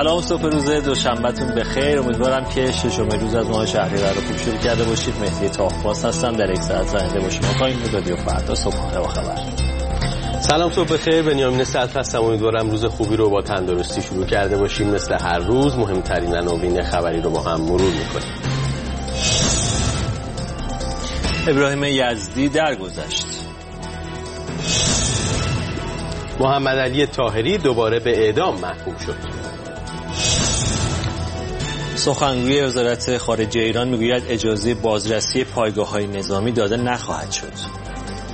سلام، صبح روز دوشنبهتون بخیر. امیدوارم که ششم روز از ماه شهریور رو خوب شروع کرده باشید. مهدی تاهباز هستم، در یک ساعت زنده باشیم با این رادیو فردا صبحانه با خبر. سلام، صبح بخیر. بنیامین صدر هستم. امیدوارم روز خوبی رو با تندرستی شروع کرده باشیم. مثل هر روز مهمترین عناوین خبری رو با هم مرور می‌کنیم. ابراهیم یزدی درگذشت. محمد علی طاهری دوباره به اعدام محکوم شد. سخنگوی وزارت خارجه ایران میگوید اجازه بازرسی پایگاه‌های نظامی داده نخواهد شد.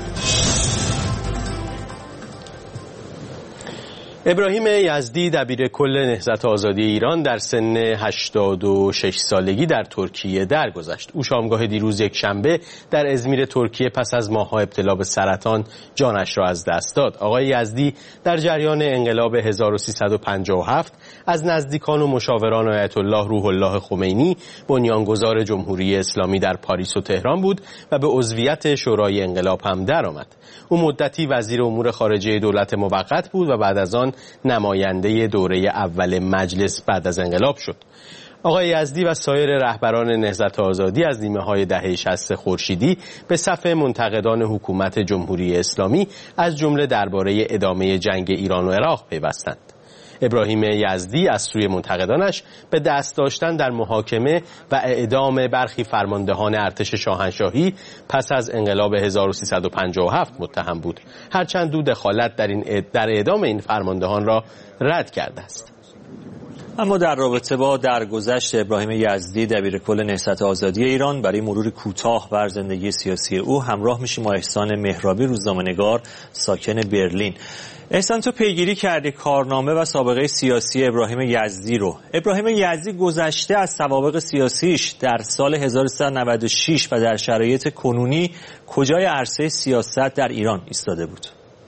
ابراهیم یزدی دبیرکل نهضت آزادی ایران در سن 86 سالگی در ترکیه درگذشت. او شامگاه دیروز یکشنبه در ازمیر ترکیه پس از ماه‌ها ابتلا به سرطان جانش را از دست داد. آقای یزدی در جریان انقلاب 1357 از نزدیکان و مشاوران آیت الله روح الله خمینی بنیانگذار جمهوری اسلامی در پاریس و تهران بود و به عضویت شورای انقلاب هم درآمد. او مدتی وزیر امور خارجه دولت موقت بود و بعد از آن نماینده دوره اول مجلس بعد از انقلاب شد. آقای یزدی و سایر رهبران نهضت آزادی از نیمه‌های دهه 60 خورشیدی به صف منتقدان حکومت جمهوری اسلامی از جمله درباره ادامه جنگ ایران و عراق پیوستند. ابراهیم یزدی از سوی منتقدانش به دست داشتن در محاکمه و اعدام برخی فرماندهان ارتش شاهنشاهی پس از انقلاب 1357 متهم بود، هرچند او دخالت در اعدام این فرماندهان را رد کرده است. اما در رابطه با درگذشت ابراهیم یزدی دبیرکل نهضت آزادی ایران برای مرور کوتاه بر زندگی سیاسی او همراه میشیم با احسان مهرابی، روزنامه‌نگار ساکن برلین. احسان، تو پیگیری کردی کارنامه و سابقه سیاسی ابراهیم یزدی رو. ابراهیم یزدی گذشته از سوابق سیاسیش در سال 1396 و در شرایط کنونی کجای عرصه سیاست در ایران ایستاده بود؟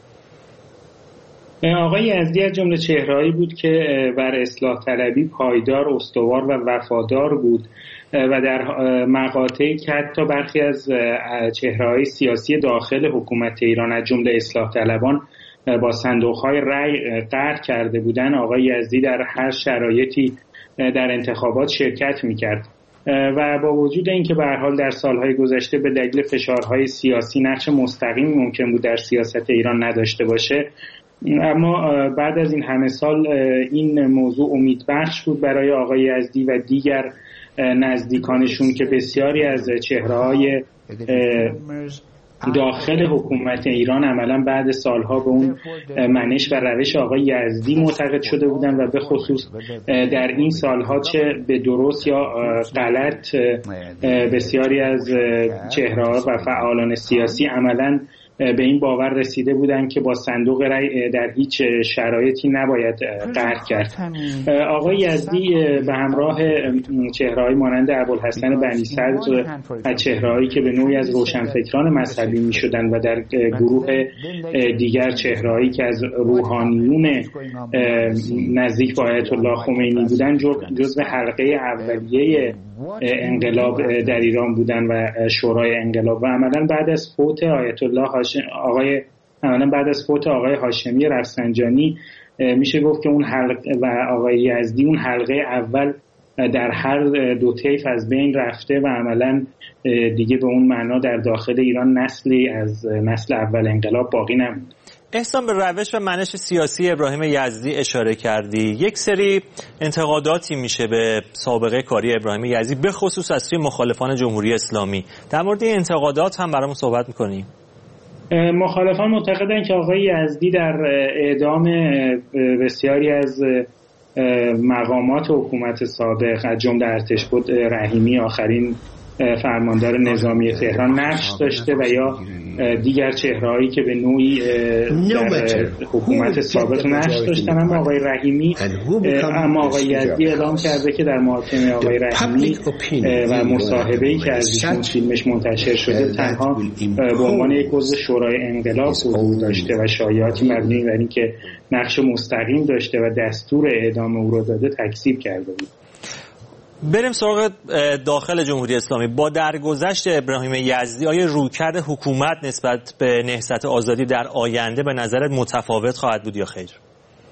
آقای یزدی از جمله چهرهایی بود که بر اصلاح طلبی پایدار، استوار و وفادار بود و در مقاطعی که حتی برخی از چهرههای سیاسی داخل حکومت ایران از جمله اصلاح طلبان با صندوق‌های رأی قهر کرده بودند، آقای یزدی در هر شرایطی در انتخابات شرکت می‌کرد و با وجود اینکه به هر حال در سالهای گذشته به دلیل فشارهای سیاسی نقش مستقیم ممکن بود در سیاست ایران نداشته باشه، اما بعد از این همه سال این موضوع امیدبخش بود برای آقای یزدی و دیگر نزدیکانشون که بسیاری از چهره‌های داخل حکومت ایران عملا بعد سالها به اون منش و روش آقای یزدی معتقد شده بودن و به خصوص در این سالها چه به درست یا غلط بسیاری از چهره‌ها و فعالان سیاسی عملا به این باور رسیده بودن که با صندوق رأی در هیچ شرایطی نباید قهر کرد. آقای یزدی به همراه چهره‌های مانند ابوالحسن بنی صدر و چهره‌هایی که به نوعی از روشنفکران مذهبی می‌شدند و در گروه دیگر چهره‌هایی که از روحانیون نزدیک به آیت الله خمینی بودند جزو حلقه اولیه انقلاب در ایران بودن و شورای انقلاب و عملاً بعد از فوت آقای هاشمی رفسنجانی میشه گفت که اون حلقه و آقای یزدی اون حلقه اول در هر دو طیف از بین رفته و عملاً دیگه به اون معنا در داخل ایران نسلی از نسل اول انقلاب باقی نموند. احسان، به روش و منش سیاسی ابراهیم یزدی اشاره کردی. یک سری انتقاداتی میشه به سابقه کاری ابراهیم یزدی به خصوص از سوی مخالفان جمهوری اسلامی. در مورد این انتقادات هم برامون صحبت می‌کنی؟ مخالفان معتقدند که آقای یزدی در اعدام بسیاری از مقامات حکومت سابق از جمله ارتشبد رحیمی آخرین فرماندار نظامی تهران نقش داشته و یا دیگر چهرهایی که به نوعی در حکومت سابق نقش داشتن، اما آقای رحیمی آقای یزدی اعلام کرده که در محاکمه آقای رحیمی و مصاحبه‌ای که از ایشون فیلمش منتشر شده تنها به عنوان یک عضو شورای انقلاب حضور داشته و شایعاتی مبنی بر اینکه نقش مستقیم داشته و دستور اعدام او را داده تکذیب کرده بود. بریم سراغ داخل جمهوری اسلامی. با درگذشت ابراهیم یزدی آیا رویکرد حکومت نسبت به نهضت آزادی در آینده به نظرت متفاوت خواهد بود یا خیر؟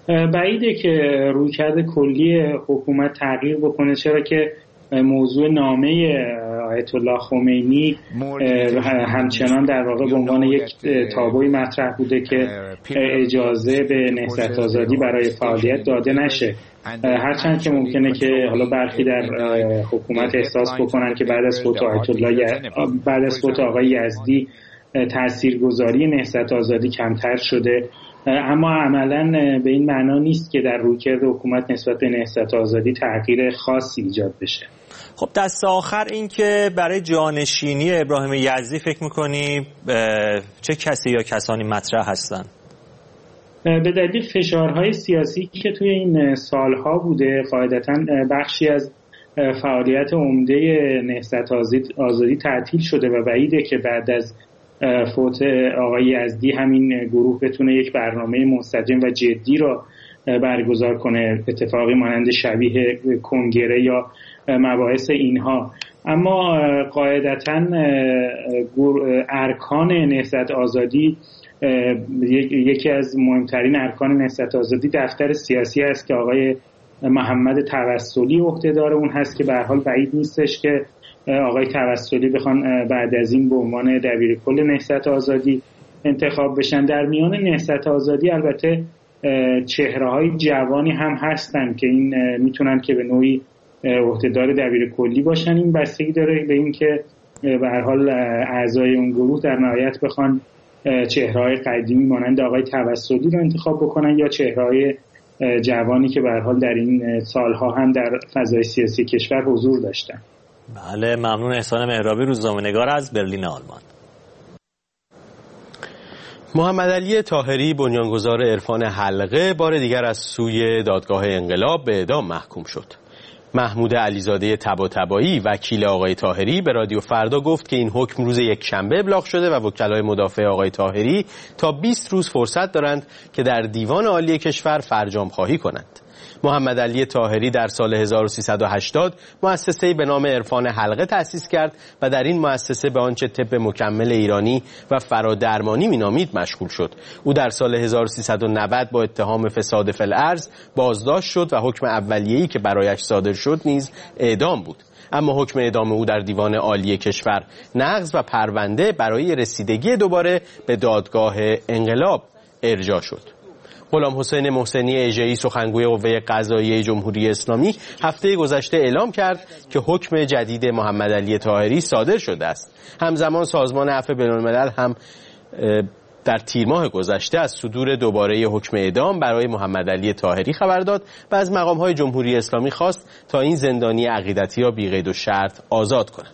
بعیده که رویکرد کلی حکومت تغییر بکنه، چرا که موضوع نامه آیت الله خمینی همچنان در واقع به عنوان یک تابوی مطرح بوده که اجازه به نهضت آزادی برای فعالیت داده نشه. هرچند که ممکنه که حالا برخی در حکومت احساس بکنن که بعد از فوت آقای یزدی تاثیرگذاری نهضت آزادی کمتر شده، اما عملاً به این معنا نیست که در رویکرد حکومت نسبت به نهضت آزادی تغییر خاصی ایجاد بشه. خب دست آخر این که برای جانشینی ابراهیم یزدی فکر می‌کنی چه کسی یا کسانی مطرح هستن؟ به دلیل فشارهای سیاسی که توی این سالها بوده، قاعدتاً بخشی از فعالیت عمده نهضت آزادی تعطیل شده و بعیده که بعد از فوت آقای یزدی همین گروه بتونه یک برنامه منسجم و جدی را برگزار کنه، اتفاقی مانند شبیه کنگره یا مباحث اینها. اما قاعدتاً ارکان نهضت آزادی، یکی از مهمترین ارکان نهضت آزادی دفتر سیاسی است که آقای محمد توسلی عهدهدار اون هست که به هر حال بعید نیستش که آقای توسلی بخوان بعد از این به عنوان دبیرکل نهضت آزادی انتخاب بشن. در میان نهضت آزادی البته چهره‌های جوانی هم هستن که این میتونن که به نوعی عهدهدار دبیرکلی باشن. این بستگی داره به این که به هر حال اعضای اون گروه در نهایت بخوان چهره‌های قدیمی مانند آقای توسلی رو انتخاب بکنن یا چهره‌های جوانی که به هر حال در این سالها هم در فضای سیاسی کشور حضور داشتن. بله، ممنون. احسان مهرابی، روزنامه‌نگار از برلین آلمان. محمد علی طاهری، بنیانگذار عرفان حلقه، بار دیگر از سوی دادگاه انقلاب به اعدام محکوم شد. محمود علیزاده طباطبایی، وکیل آقای طاهری، به رادیو فردا گفت که این حکم روز یکشنبه ابلاغ شده و وکلای مدافع آقای طاهری تا 20 روز فرصت دارند که در دیوان عالی کشور فرجام خواهی کنند. محمد علی طاهری در سال 1380 مؤسسه‌ای به نام عرفان حلقه تأسیس کرد و در این مؤسسه به آنچه طب مکمل ایرانی و فرادرمانی مینامید مشغول شد. او در سال 1390 با اتهام فساد فی الارض بازداشت شد و حکم اولیه‌ای که برایش صادر شد نیز اعدام بود. اما حکم اعدام او در دیوان عالی کشور نقض و پرونده برای رسیدگی دوباره به دادگاه انقلاب ارجاع شد. غلام حسین محسنی اژه‌ای، سخنگوی قوه قضاییه جمهوری اسلامی، هفته گذشته اعلام کرد که حکم جدید محمد علی طاهری صادر شده است. همزمان سازمان عفو بین‌الملل هم در تیر ماه گذشته از صدور دوباره حکم اعدام برای محمد علی طاهری خبر داد و از مقام‌های جمهوری اسلامی خواست تا این زندانی عقیدتی را بی قید و شرط آزاد کنند.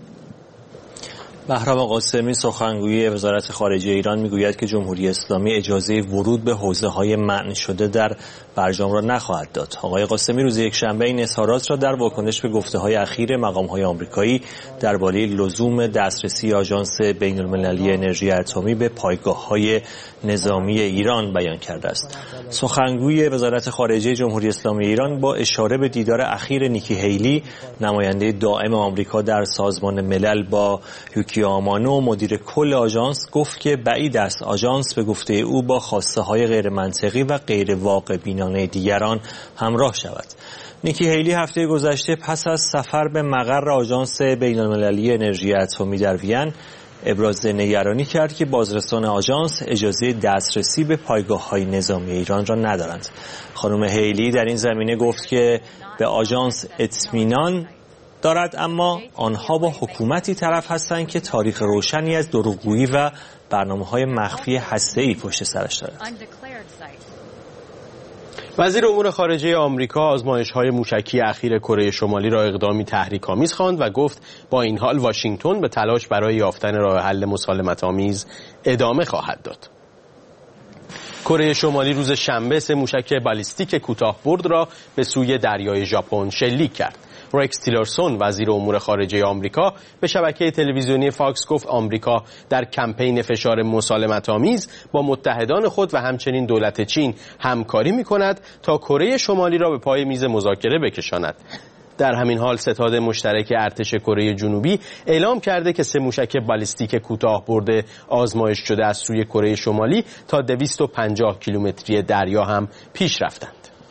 بهرام قاسمی، سخنگوی وزارت خارجه ایران، میگوید که جمهوری اسلامی اجازه ورود به حوزه‌های منع شده در برجام را نخواهد داد. آقای قاسمی روز یکشنبه این اظهارات را در واکنش به گفته‌های اخیر مقام‌های آمریکایی درباره لزوم دسترسی آژانس بین‌المللی انرژی اتمی به پایگاه‌های نظامی ایران بیان کرده است. سخنگوی وزارت خارجه جمهوری اسلامی ایران با اشاره به دیدار اخیر نیکی هیلی، نماینده دائم آمریکا در سازمان ملل، با یوکی آمانو، مدیر کل آژانس، گفت که بعید است آژانس به گفته او با خواسته‌های غیر منطقی و غیر واقع بینانه دیگران همراه شود. نیکی هیلی هفته گذشته پس از سفر به مقر آژانس بین‌المللی انرژی اتمی در وین ابراز نگرانی کرد که بازرسان آژانس اجازه دسترسی به پایگاه‌های نظامی ایران را ندارند. خانم هیلی در این زمینه گفت که به آژانس اطمینان دارد، اما آنها با حکومتی طرف هستند که تاریخ روشنی از دروغگویی و برنامه‌های مخفی هسته‌ای پشت سرش دارد. وزیر امور خارجه آمریکا آزمایش‌های موشکی اخیر کره شمالی را اقدامی تحریک‌آمیز خواند و گفت با این حال واشنگتن به تلاش برای یافتن راه حل مسالمت‌آمیز ادامه خواهد داد. کره شمالی روز شنبه 3 موشک بالیستیک کوتاه‌برد را به سوی دریای ژاپن شلیک کرد. رکس تیلرسون، وزیر امور خارجه آمریکا، به شبکه تلویزیونی فاکس گفت آمریکا در کمپین فشار مسالمت‌آمیز با متحدان خود و همچنین دولت چین همکاری می‌کند تا کره شمالی را به پای میز مذاکره بکشاند. در همین حال ستاد مشترک ارتش کره جنوبی اعلام کرده که 3 موشک بالستیک کوتاه برده آزمایش شده از سوی کره شمالی تا 250 کیلومتری دریا هم پیش رفتند.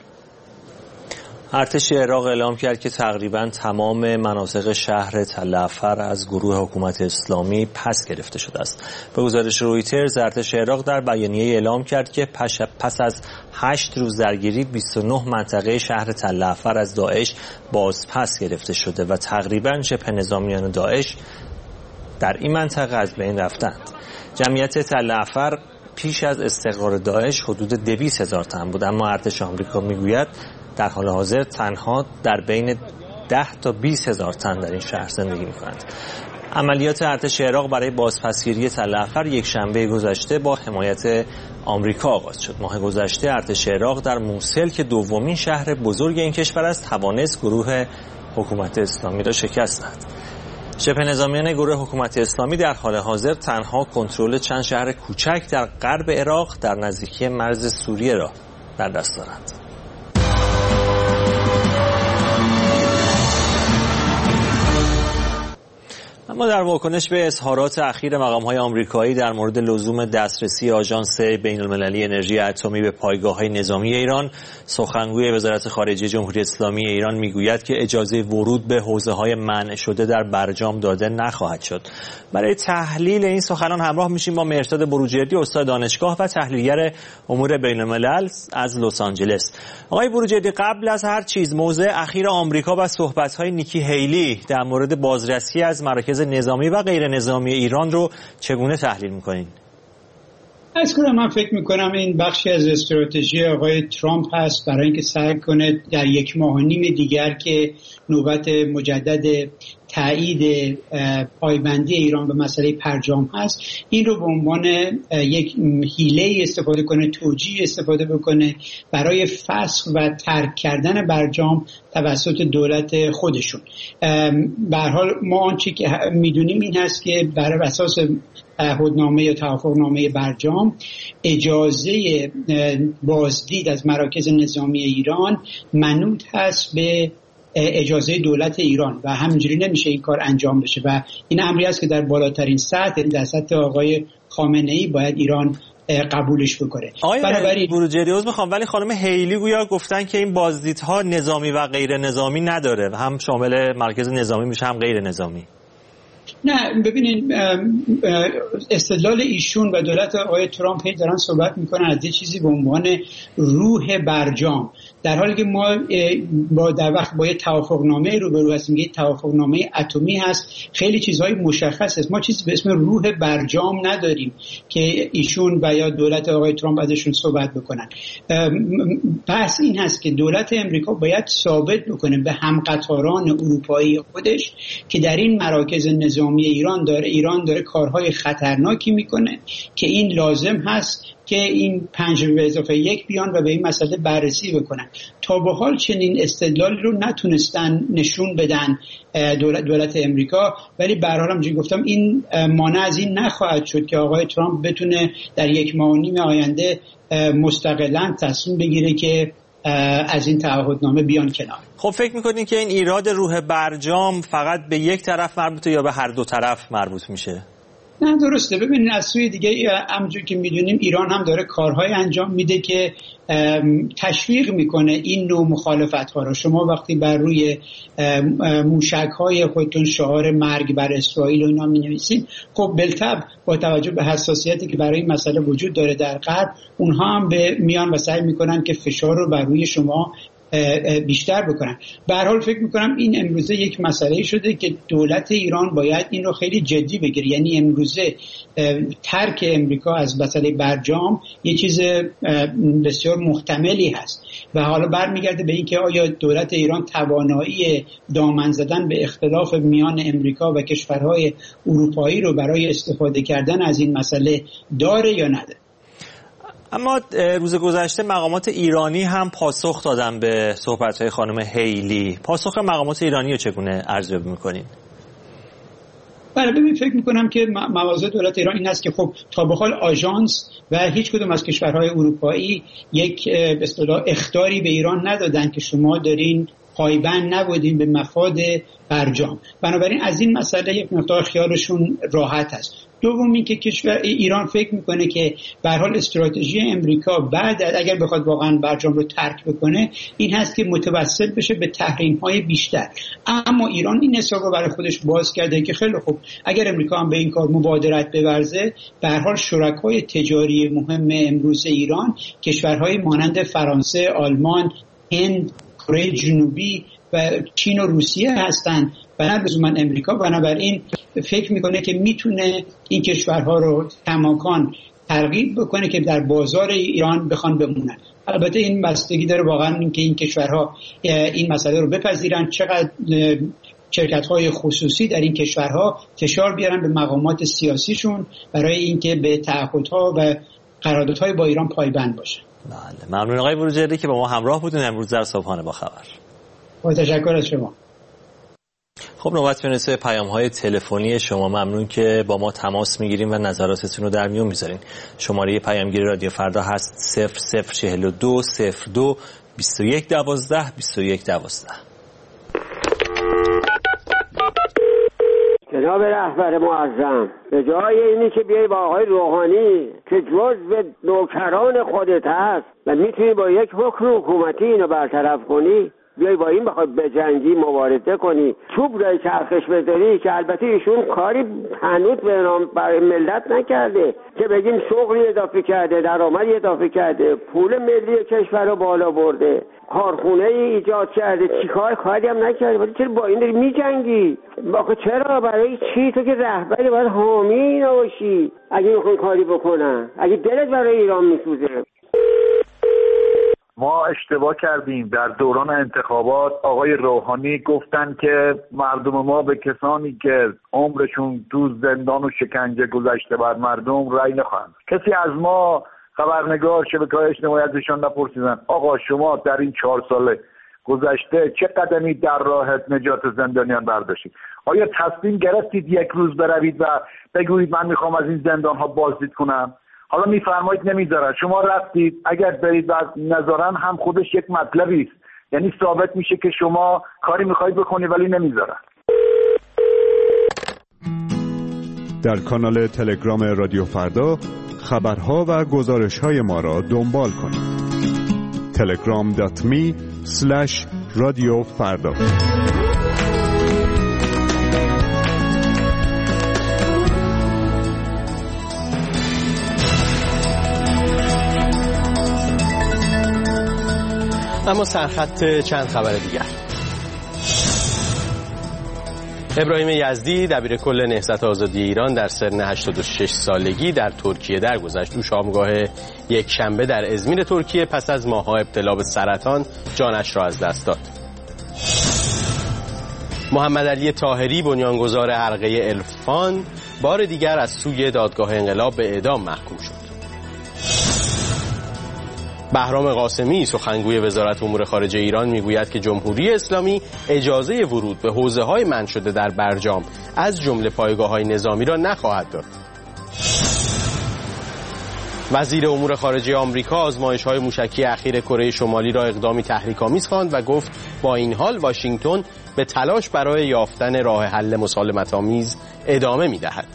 ارتش عراق اعلام کرد که تقریباً تمام مناطق شهر تل افر از گروه حکومت اسلامی پس گرفته شده است. به گزارش رویترز، ارتش عراق در بیانیه اعلام کرد که پس از 8 روز درگیری 29 منطقه شهر تل افر از داعش باز پس گرفته شده و تقریباً شبه نظامیان داعش در این منطقه از بین رفتند. جمعیت تل افر پیش از استقرار داعش حدود 200,000 تن بود، اما ارتش آمریکا میگوید در حال حاضر تنها در بین 10 تا 20,000 تن در این شهر زندگی می‌کنند. عملیات ارتش عراق برای بازپسگیری تل افر یک شنبه گذشته با حمایت آمریکا آغاز شد. ماه گذشته ارتش عراق در موصل که دومین شهر بزرگ این کشور است توانست گروه حکومت اسلامی را شکست دهد. شبه نظامیان گروه حکومت اسلامی در حال حاضر تنها کنترل چند شهر کوچک در غرب عراق در نزدیکی مرز سوریه را در دست دارند. اما در واکنش به اظهارات اخیر مقام‌های آمریکایی در مورد لزوم دسترسی آژانس بین‌المللی انرژی اتمی به پایگاه‌های نظامی ایران، سخنگوی وزارت خارجه جمهوری اسلامی ایران میگوید که اجازه ورود به حوزه‌های منع شده در برجام داده نخواهد شد. برای تحلیل این سخنان همراه میشیم با مهرداد بروجردی، استاد دانشگاه و تحلیلگر امور بین‌الملل از لس آنجلس. آقای بروجردی، قبل از هر چیز موضع اخیر آمریکا و صحبت‌های نیکی هیلی در مورد بازرسی از مراکز نظامی و غیر نظامی ایران رو چگونه تحلیل می‌کنین؟ من فکر می‌کنم این بخشی از استراتژی آقای ترامپ هست برای اینکه سعی کنه در 1.5 ماه دیگر که نوبت مجدد تایید پایبندی ایران به مسئله برجام هست، این رو به عنوان یک حیله استفاده کنه، توجیه استفاده بکنه برای فسخ و ترک کردن برجام توسط دولت خودشون. به هر حال ما آنچه که میدونیم این هست که بر اساس عهدنامه یا توافقنامه برجام اجازه بازدید از مراکز نظامی ایران منوط هست به اجازه دولت ایران و همینجوری نمیشه این کار انجام بشه و این امری است که در بالاترین سطح، در سطح آقای خامنه‌ای باید ایران قبولش بکنه. آقای بروجردی میخوام، ولی خانم هیلی گویا گفتن که این بازدیدها نظامی و غیر نظامی نداره و هم شامل مرکز نظامی میشه هم غیر نظامی. نه، ببینید استدلال ایشون و دولت آقای ترامپ دارن صحبت میکنن از یه چیزی به عنوان روح برجام، در حالی که ما در وقت با یه توافقنامه روبرو هستیم، یه توافقنامه اتمی هست، خیلی چیزهای مشخص است. ما چیزی به اسم روح برجام نداریم که ایشون و یا دولت آقای ترامپ ازشون صحبت بکنن. بحث این هست که دولت امریکا باید ثابت بکنه به همقطاران اروپایی خودش که در این مراکز نظامی ایران داره کارهای خطرناکی میکنه که این لازم هست که این 5+1 بیان و به این مسئله بررسی بکنن. تا به حال چنین استدلالی رو نتونستن نشون بدن دولت امریکا، ولی به هر حال همونجوری گفتم این مانع از این نخواهد شد که آقای ترامپ بتونه در 1.5 ماه آینده مستقلاً تصمیم بگیره که از این تعهدنامه بیان کنار. خب فکر میکنین که این ایراد روح برجام فقط به یک طرف مربوطه یا به هر دو طرف مربوط میشه؟ نه، درسته. ببینید از سوی دیگه همونجور که میدونیم ایران هم داره کارهای انجام میده که تشویق میکنه این نوع مخالفت ها رو. شما وقتی بر روی موشک های خودتون شعار مرگ بر اسرائیل و اینا مینویسید، خب بالطبع با توجه به حساسیتی که برای این مسئله وجود داره در غرب، اونها هم میان و سعی میکنن که فشار رو بر روی شما بیشتر بکنن. به هر حال فکر میکنم این امروزه یک مسئله شده که دولت ایران باید این رو خیلی جدی بگیره. یعنی امروزه ترک امریکا از مسئله برجام یه چیز بسیار محتملی هست و حالا برمیگرده به این که آیا دولت ایران توانایی دامن زدن به اختلاف میان امریکا و کشورهای اروپایی رو برای استفاده کردن از این مسئله داره یا نداره. اما روز گذشته مقامات ایرانی هم پاسخ دادن به صحبت‌های خانم هیلی. پاسخ مقامات ایرانی رو چگونه ارزیابی می‌کنین؟ ببین فکر میکنم که مواضع دولت ایران این است که خب تا به حال آژانس و هیچ کدوم از کشورهای اروپایی یک به اصطلاح اخطاری به ایران ندادن که شما دارین پایبند نبودیم به مفاد برجام. بنابراین از این مسئله یک مقدار خیالشون راحت است. دوم این که کشور ایران فکر میکنه که به هر حال استراتژی امریکا بعد اگر بخواد واقعا برجام رو ترک بکنه این هست که متوسل بشه به تحریم‌های بیشتر. اما ایران این حساب رو برای خودش باز کرده که خیلی خوب اگر امریکا هم به این کار مبادرت بورزه، به هر حال شرکای تجاری مهم امروز ایران کشورهای مانند فرانسه، آلمان، هند، کره جنوبی و چین و روسیه هستند و نه لزوما امریکا. بنابراین فکر میکنه که میتونه این کشورها رو کماکان ترغیب بکنه که در بازار ایران بخوان بمونن. البته این بستگی داره واقعا اینکه این کشورها این مسئله رو بپذیرن، چقدر شرکت‌های خصوصی در این کشورها فشار بیارن به مقامات سیاسیشون برای اینکه به تعهدها و قراردادهای با ایران پایبند باشن. بله، ممنون آقای بروجردی که با ما همراه بودین امروز در صبحانه با خبر. با تشکر از شما. خب نوبت میرسه پیام‌های تلفنی شما. ممنون که با ما تماس میگیریم و نظراتتون رو در میون میذارین. شماره پیامگیری رادیو فردا هست 0042 02 21 12 21 12. جناب رهبر معظم، به جای اینی که بیای با آقای روحانی که جزو نوکران خودت هست و میتونی با یک حکم حکومتی اینو برطرف کنی، بیای با این بخوای بجنگی، مبارزه کنی، چوب رای چرخش بذاری، که البته ایشون کاری هنوز به نام برای ملت نکرده که بگیم شغلی اضافه کرده، درآمدی اضافه کرده، پول ملی کشور رو بالا برده، کارخونه ای ایجاد کرده، چیکار کاری هم نکرده، ولی چرا با این داری میجنگی؟ واقعا چرا؟ برای چی؟ تو که رهبری باید حامی اینا باشی. اگه میخوان کاری بکنن، اگه دلت برای ایران میسوزه. ما اشتباه کردیم. در دوران انتخابات آقای روحانی گفتن که مردم ما به کسانی که عمرشون تو زندان و شکنجه گذشته بر مردم رأی نخواهند. کسی از ما خبرنگار شبکه‌های اجتماعی ازشان نپرسیدن آقا شما در این 4 سال گذشته چه قدمی در راه نجات زندانیان برداشتید؟ آیا تصمیم گرفتید یک روز بروید و بگویید من میخوام از این زندان‌ها بازدید کنم؟ حالا میفرمایید نمیذارن. شما رفتید، اگر برید و نذارن هم خودش یک مطلبی است، یعنی ثابت میشه که شما کاری میخواید بکنید ولی نمیذارن. در کانال تلگرام رادیو فردا خبرها و گزارش‌های ما را دنبال کنید. telegram.me/رادیو فردا. اما سرخط چند خبر دیگر. ابراهیم یزدی دبیرکل نهضت آزادی ایران در سن 86 سالگی در ترکیه درگذشت. او شامگاه یک شنبه در ازمیر ترکیه پس از ماه‌ها ابتلا به سرطان جانش را از دست داد. محمد علی طاهری بنیانگذار حلقه الفان بار دیگر از سوی دادگاه انقلاب به اعدام محکوم شد. بهرام قاسمی سخنگوی وزارت امور خارجه ایران میگوید که جمهوری اسلامی اجازه ورود به حوزه‌های منع شده در برجام از جمله پایگاه‌های نظامی را نخواهد داد. وزیر امور خارجه آمریکا آزمایش‌های موشکی اخیر کره شمالی را اقدامی تحریک‌آمیز خواند و گفت با این حال واشنگتن به تلاش برای یافتن راه حل مسالمت‌آمیز ادامه می‌دهد.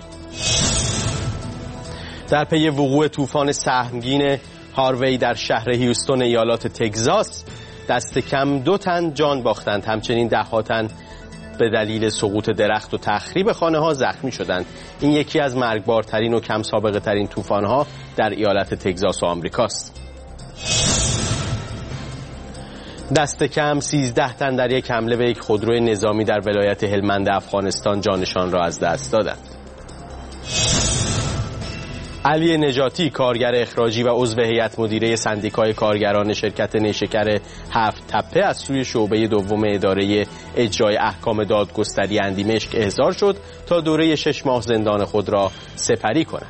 در پی وقوع طوفان سهمگین هاروی در شهر هیوستون ایالات تگزاس دست کم 2 تن جان باختند. همچنین 10 تن به دلیل سقوط درخت و تخریب خانه‌ها زخمی شدند. این یکی از مرگبارترین و کم سابقه ترین طوفان‌ها در ایالت تگزاس و آمریکاست. دست کم 13 تن در یک حمله به یک خودروی نظامی در ولایت هلمند افغانستان جانشان را از دست دادند. علی نجاتی کارگر اخراجی و عضو هیئت مدیره سندیکای کارگران شرکت نیشکر 7 تپه از سوی شعبه دوم اداره اجرای احکام دادگستری اندیمشک احضار شد تا دوره 6 ماه زندان خود را سپری کند.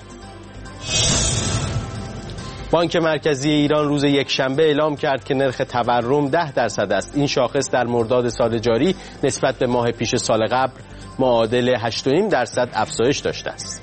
بانک مرکزی ایران روز یکشنبه اعلام کرد که نرخ تورم 10% است. این شاخص در مرداد سال جاری نسبت به ماه پیش سال قبل معادل 8.5% افزایش داشته است.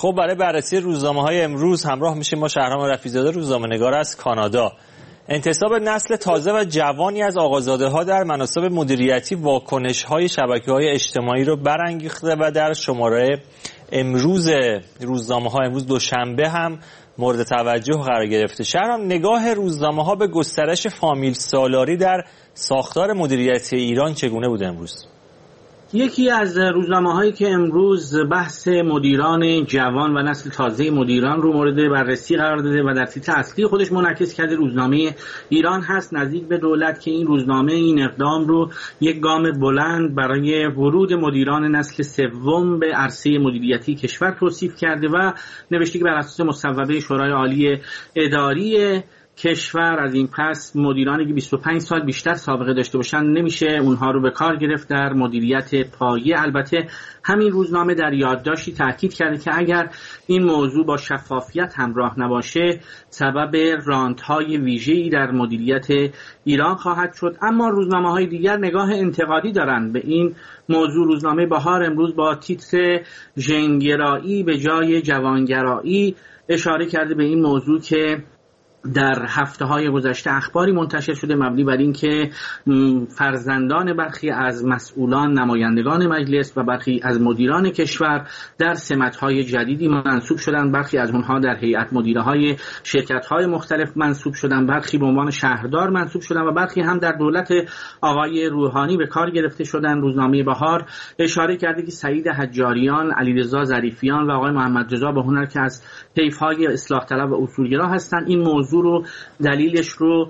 خب برای بررسی روزنامه‌های امروز همراه میشیم با شهرام رفیع‌زاده، روزنامه‌نگار از کانادا. انتصاب نسل تازه و جوانی از آقازاده‌ها در مناصب مدیریتی واکنش‌های شبکه‌های اجتماعی رو برانگیخته و در شماره امروز روزنامه‌ها امروز دوشنبه هم مورد توجه قرار گرفته. شهرام، نگاه روزنامه‌ها به گسترش فامیل سالاری در ساختار مدیریتی ایران چگونه بود امروز؟ یکی از روزنامه‌هایی که امروز بحث مدیران جوان و نسل تازه مدیران رو مورد بررسی قرار داده و در تیتر اصلی خودش منعکس کرده روزنامه ایران هست، نزدیک به دولت، که این روزنامه این اقدام رو یک گام بلند برای ورود مدیران نسل سوم به عرصه مدیریتی کشور توصیف کرده و نوشته که بر اساس مصوبه شورای عالی اداری کشور از این پس مدیرانی که 25 سال بیشتر سابقه داشته باشن نمیشه اونها رو به کار گرفت در مدیریت پایه. البته همین روزنامه در یادداشتی تاکید کرده که اگر این موضوع با شفافیت همراه نباشه سبب رانت‌های ویژه‌ای در مدیریت ایران خواهد شد. اما روزنامه‌های دیگر نگاه انتقادی دارند به این موضوع. روزنامه بهار امروز با تیتر ژن‌گرایی به جای جوانگرایی اشاره کرده به این موضوع که در هفته‌های گذشته اخباری منتشر شده مبنی بر این که فرزندان برخی از مسئولان، نمایندگان مجلس و برخی از مدیران کشور در سمت‌های جدیدی منصوب شدند. برخی از اونها در هیئت مدیره‌های شرکت‌های مختلف منصوب شدند، برخی به عنوان شهردار منصوب شدند و برخی هم در دولت آقای روحانی به کار گرفته شدند. روزنامه بهار اشاره کرده که سعید حجاریان، علیرضا ظریفیان و آقای محمدرضا بهنر که از طیف‌های اصلاح طلب و اصولگرا هستند این موضوع رو دلیلش رو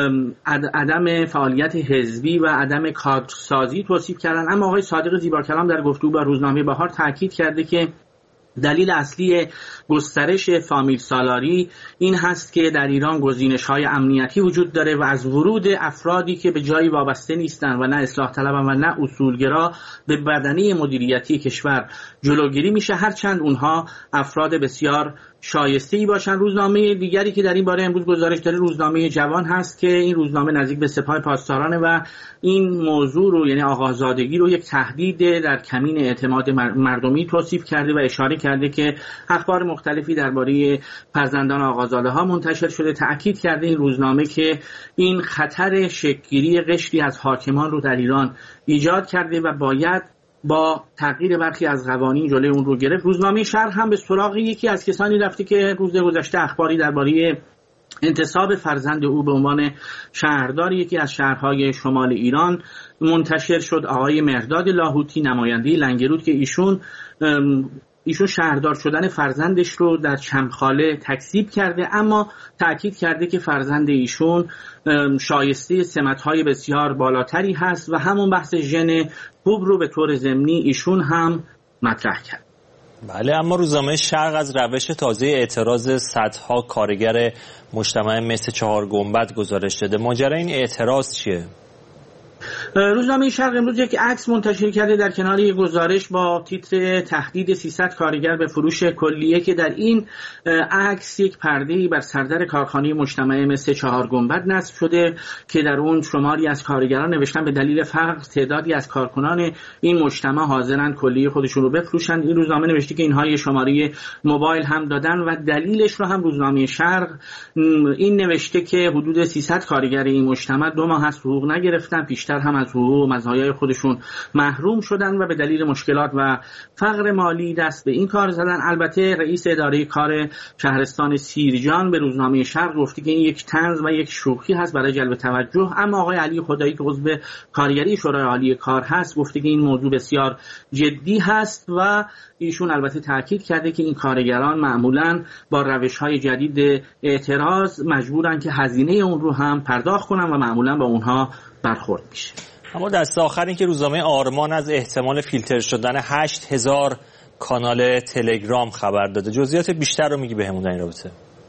عدم فعالیت حزبی و عدم کادرسازی توصیف کردن. اما آقای صادق زیباکلام در گفتگو با روزنامه بهار تاکید کرده که دلیل اصلی گسترش فامیل سالاری این هست که در ایران گزینش‌های امنیتی وجود داره و از ورود افرادی که به جایی وابسته نیستند و نه اصلاح طلبن و نه اصولگرا به بدنه مدیریتی کشور جلوگیری میشه، هرچند اونها افراد بسیار شایسته‌ای باشن. روزنامه دیگری که در این باره امروز گزارش داره روزنامه جوان هست که این روزنامه نزدیک به سپاه پاسدارانه و این موضوع رو یعنی آقازادگی رو یک تهدید در کمین اعتماد مردمی توصیف کرده و اشاره کرده که اخبار مختلفی درباره فرزندان آقازاده‌ها منتشر شده. تأکید کرده این روزنامه که این خطر شکل‌گیری قشری از حاکمان رو در ایران ایجاد کرده و باید با تغییر برخی از قوانین جلوی اون رو گرفت. روزنامه شرق هم به سراغ یکی از کسانی رفته که روز گذشته اخباری درباره انتصاب فرزند او به عنوان شهردار یکی از شهرهای شمال ایران منتشر شد. آقای مهرداد لاهوتی، نماینده لنگرود، که ایشون شهردار شدن فرزندش رو در چمخاله تکذیب کرده، اما تأکید کرده که فرزند ایشون شایسته سمت‌های بسیار بالاتری هست و همون بحث ژن خوب رو به طور ضمنی ایشون هم مطرح کرد. بله، اما روزنامه شرق از روش تازه اعتراض صدها کارگر مجتمع مس چهار گنبد گزارش داده. ماجرای این اعتراض چیه؟ روزنامه شرق امروز یک عکس منتشر کرده در کنار یک گزارش با تیتر تهدید 300 کارگر به فروش کلیه که در این عکس یک پرده‌ای بر سردر کارخانه مجتمع مس چهار گنبد نصب شده که در اون شماری از کارگران نوشتن به دلیل فقر تعدادی از کارکنان این مجتمع حاضرن کلیه خودشون رو بفروشن. این روزنامه نوشته که اینها یه شماره موبایل هم دادن و دلیلش رو هم روزنامه شرق این نوشته که حدود 300 کارگر این مجتمع 2 ماه از حقوق نگرفتن، پیشتر هم از حقوق و مزایای خودشون محروم شدن و به دلیل مشکلات و فقر مالی دست به این کار زدن. البته رئیس اداره کار شهرستان سیرجان به روزنامه شرق گفته که این یک طنز و یک شوخی هست برای جلب توجه، اما آقای علی خدایی که عضو کارگری شورای عالی کار هست گفته که این موضوع بسیار جدی هست و ایشون البته تاکید کرده که این کارگران معمولاً با روش‌های جدید اعتراض مجبورن که هزینه اون رو هم پرداخت کنن و معمولاً با اونها برخورد میشه. اما دست آخر این که روزنامه آرمان از احتمال فیلتر شدن 8000 کانال تلگرام خبر داده. جزئیات بیشتر رو میگی بهمون در این رابطه؟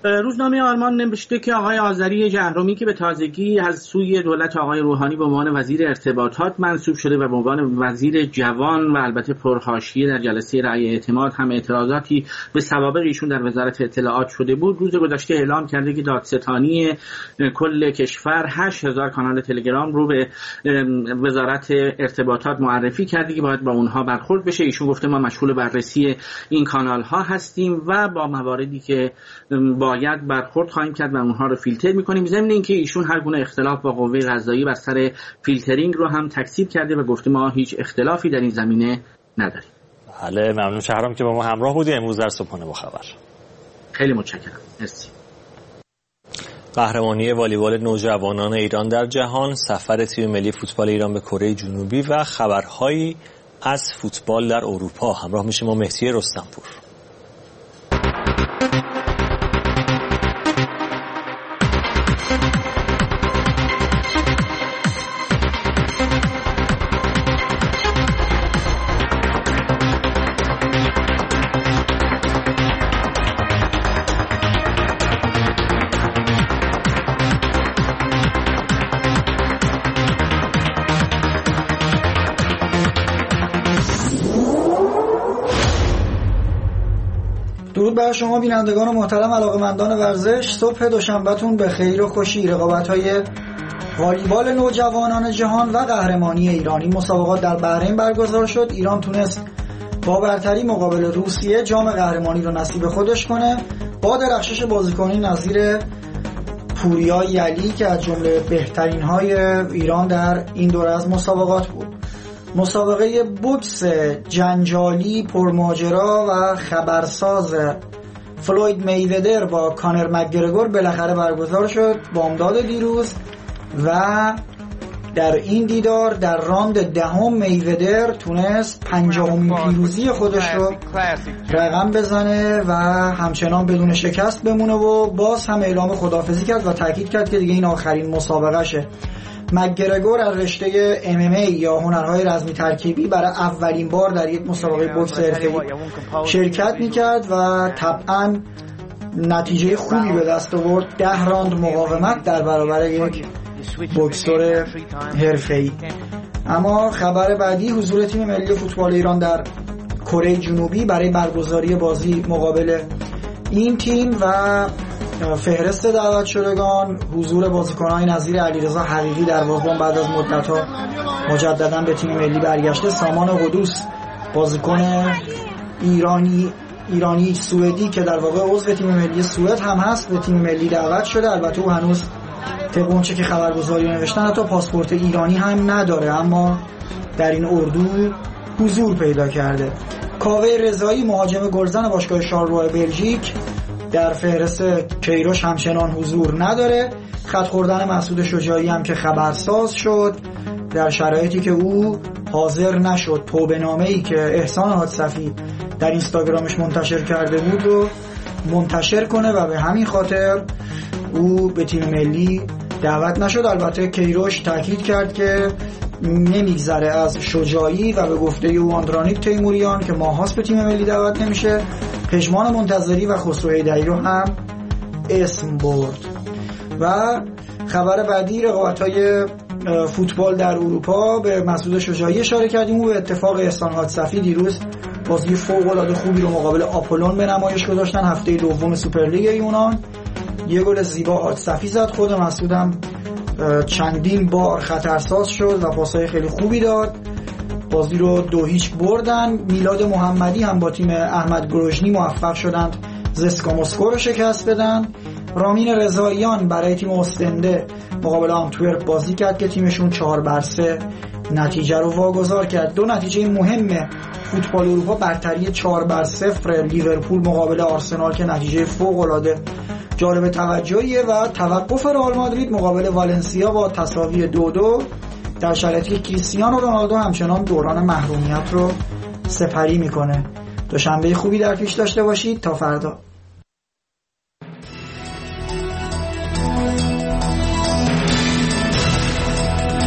روزنامه آلمان نوشته که آقای آذری جهرومی که به تازگی از سوی دولت آقای روحانی به عنوان وزیر ارتباطات منصوب شده و به عنوان وزیر جوان و البته پرحاشیه در جلسه رأی اعتماد هم اعتراضاتی به سوابق ایشون در وزارت اطلاعات شده بود، روز گذشته اعلام کرده که دادستانی کل کشور 8000 کانال تلگرام رو به وزارت ارتباطات معرفی کرده که باید با اونها برخورد بشه. ایشون گفته ما مشغول بررسی این کانال ها هستیم و با مواردی که باید برخورد خواهیم کرد و اونها رو فیلتر میکنیم. ضمن اینکه ایشون هر گونه اختلاف با قوه قضاییه بر سر فیلترینگ رو هم تکذیب کرده و گفته ما هیچ اختلافی در این زمینه نداریم. بله، ممنون شهرام که با ما همراه بودی امروز در صبحانه با خبر. خیلی متشکرم. مرسی. قهرمانی والیبال نوجوانان ایران در جهان، سفر تیم ملی فوتبال ایران به کره جنوبی و خبرهایی از فوتبال در اروپا. همراه میشیم با مهدی رستمپور. درود بر شما بینندگان محترم علاقه‌مندان ورزش. صبح دوشنبهتون به خیر و خوشی. رقابت‌های والیبال نوجوانان جهان و قهرمانی ایرانی مسابقات در بحرین برگزار شد. ایران تونست با برتری مقابل روسیه جام قهرمانی رو نصیب خودش کنه با درخشش بازیکنی نظیر پوریا یلی که از جمله بهترین‌های ایران در این دوره از مسابقات بود. مسابقه بوکس جنجالی پرماجرا و خبرساز فلوید میودر با کانر مکگرگور بالاخره برگزار شد بامداد دیروز و در این دیدار در راند دهم میودر تونست 50مین پیروزی خودش رو رقم بزنه و همچنان بدون شکست بمونه و باز هم اعلام خداحافظی کرد و تاکید کرد که دیگه این آخرین مسابقهشه. مکگرگور از رشته MMA یا هنرهای رزمی ترکیبی برای اولین بار در یک مسابقه بوکس حرفه‌ای شرکت میکرد و طبعا نتیجه خوبی به دست آورد. 10 راند مقاومت در برابر یک بوکسور حرفه‌ای. اما خبر بعدی حضور تیم ملی فوتبال ایران در کره جنوبی برای برگزاری بازی مقابل این تیم و فهرست دعوت شدگان، حضور بازیکن‌های نظیر علیرضا حقیقی در واگن بعد از مدت‌ها مجدداً به تیم ملی برگشته، سامان قدوس بازیکن ایرانی سوئدی که در واقع عضو تیم ملی سوئد هم هست به تیم ملی دعوت شده. البته او هنوز طبق اونچه که خبرگزاری نوشتن حتی پاسپورت ایرانی هم نداره اما در این اردو حضور پیدا کرده. کاوه رضایی مهاجم گلزن باشگاه شارلرو بلژیک در فهرست کیروش همچنان حضور نداره. خط خوردن مسعود شجاعی هم که خبرساز شد در شرایطی که او حاضر نشد توبه‌نامه‌ای که احسان حادثفی در اینستاگرامش منتشر کرده بود رو منتشر کنه و به همین خاطر او به تیم ملی دعوت نشد. البته کیروش تاکید کرد که نمیگذره از شجاعی و به گفته او آندرانیک تیموریان که ماهاست به تیم ملی دعوت نمیشه. پژمان منتظری و خسرو حیدری رو هم اسم برد. و خبر بعدی رقابت‌های فوتبال در اروپا. به مسعود شجاعی اشاره کردیم. او به اتفاق احسان حادثفی دیروز بازی فوق‌العاده خوبی رو مقابل آپولون به نمایش گذاشتن. هفته دوم سوپرلیگ یونان یه گل زیبا حادثفی زد. خود مسعود هم چندین بار خطرساز شد و پاس‌های خیلی خوبی داد. بازی رو 2-0 بردن. میلاد محمدی هم با تیم احمد گروژنی موفق شدند زسکا مسکو رو شکست بدن. رامین رضاییان برای تیم استنده مقابل آنتورپ بازی کرد که تیمشون 4-3 نتیجه رو واگذار کرد. دو نتیجه مهم فوتبال اروپا برتری 4-0 لیورپول مقابل آرسنال که نتیجه فوق‌العاده جالب توجهیه و توقف رئال مادرید مقابل والنسیا با تساوی 2-2 در شرایطی که کریستیانو رونالدو همچنان دوران محرومیت رو سپری میکنه. دوشنبه خوبی در پیش داشته باشید. تا فردا.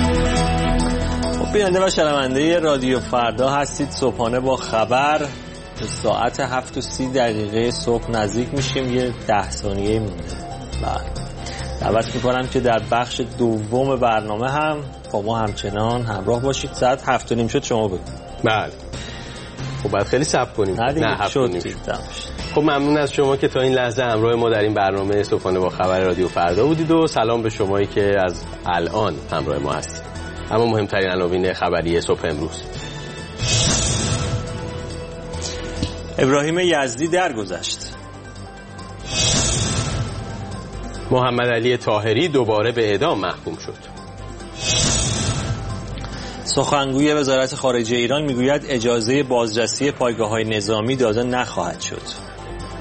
بیننده و شنونده رادیو فردا هستید. صبحانه با خبر به ساعت 7:30 صبح نزدیک میشیم، یه 10 ثانیه مونده. دعوت میکنم که در بخش دوم برنامه هم با ما همچنان همراه باشید. ساعت 7:30 شد شما بگید. بله خب باید خیلی صبر کنیم. نه 7:30 خب ممنون از شما که تا این لحظه همراه ما در این برنامه صبحانه با خبر رادیو فردا بودید و سلام به شمایی که از الان همراه ما هستید. اما مهمترین عناوین خبری صبح امروز: ابراهیم یزدی درگذشت. محمد علی طاهری دوباره به اعدام محکوم شد. سخنگوی وزارت خارجه ایران میگوید اجازه بازرسی پایگاه‌های نظامی داده نخواهد شد.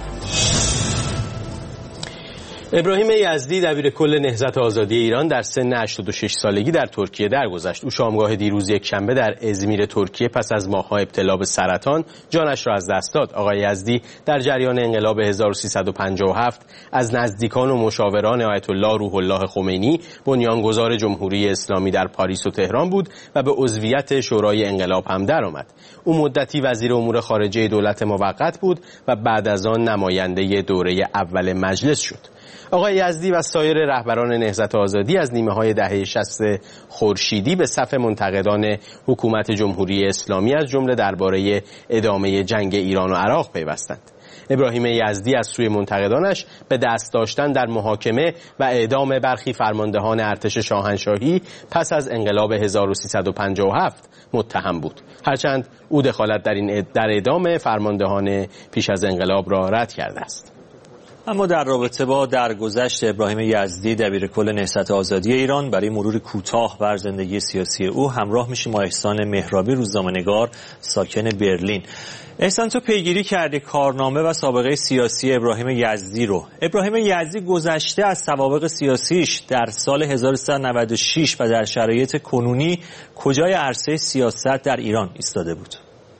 ابراهیم یزدی دبیرکل نهضت آزادی ایران در سن 86 سالگی در ترکیه درگذشت. او شامگاه دیروز یکشنبه در ازمیر ترکیه پس از ماه‌ها ابتلا به سرطان جانش را از دست داد. آقای یزدی در جریان انقلاب 1357 از نزدیکان و مشاوران آیت الله روح الله خمینی بنیانگذار جمهوری اسلامی در پاریس و تهران بود و به عضویت شورای انقلاب هم درآمد. او مدتی وزیر امور خارجه دولت موقت بود و بعد از آن نماینده دوره اول مجلس شد. آقای یزدی و سایر رهبران نهضت آزادی از نیمه‌های دهه 60 خورشیدی به صف منتقدان حکومت جمهوری اسلامی از جمله درباره ادامه جنگ ایران و عراق پیوستند. ابراهیم یزدی از سوی منتقدانش به دست داشتن در محاکمه و اعدام برخی فرماندهان ارتش شاهنشاهی پس از انقلاب 1357 متهم بود، هرچند او دخالت در اعدام فرماندهان پیش از انقلاب را رد کرده است. اما در رابطه با درگذشت ابراهیم یزدی دبیرکل نهضت آزادی ایران برای مرور کوتاه بر زندگی سیاسی او همراه میشیم با احسان مهرابی، روزنامه‌نگار ساکن برلین. احسان، تو پیگیری کردی کارنامه و سابقه سیاسی ابراهیم یزدی رو. ابراهیم یزدی گذشته از سوابق سیاسیش در سال 1396 و در شرایط کنونی کجای عرصه سیاست در ایران ایستاده بود؟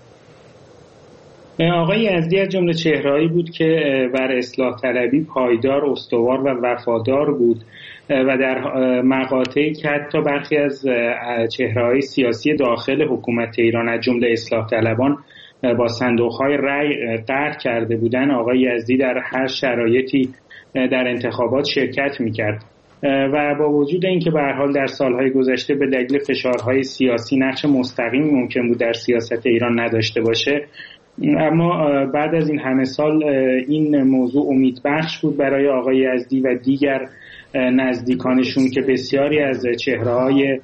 آقای یزدی از جمله چهرهایی بود که بر اصلاح طلبی پایدار، استوار و وفادار بود و در مقاطعی که حتی برخی از چهرههای سیاسی داخل حکومت ایران از جمله اصلاح طلبان با صندوق‌های رأی قهر کرده بودند، آقای یزدی در هر شرایطی در انتخابات شرکت می‌کرد و با وجود اینکه به هر حال در سالهای گذشته به دلیل فشارهای سیاسی نقش مستقیم ممکن بود در سیاست ایران نداشته باشه، اما بعد از این همه سال این موضوع امیدبخش بود برای آقای یزدی و دیگر نزدیکانشون که بسیاری از چهره‌های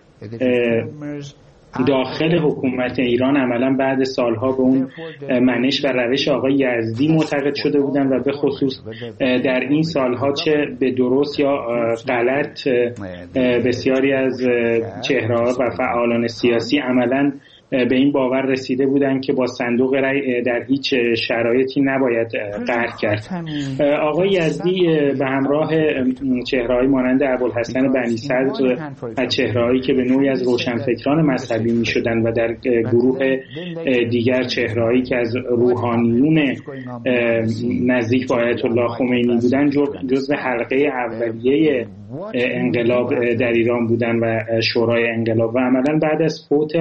داخل حکومت ایران عملا بعد سالها به اون منش و روش آقای یزدی معتقد شده بودن و به خصوص در این سالها چه به درست یا غلط بسیاری از چهره‌ها و فعالان سیاسی عملا به این باور رسیده بودند که با صندوق رأی در هیچ شرایطی نباید قهر کرد. آقای یزدی به همراه چهره‌های مانند ابوالحسن بنی صدر و چهره‌هایی که به نوعی از روشنفکران مذهبی می‌شدند و در گروه دیگر چهره‌هایی که از روحانیون نزدیک به آیت الله خمینی بودند جزو حلقه اولیه انقلاب در ایران بودند و شورای انقلاب و عملاً بعد از فوت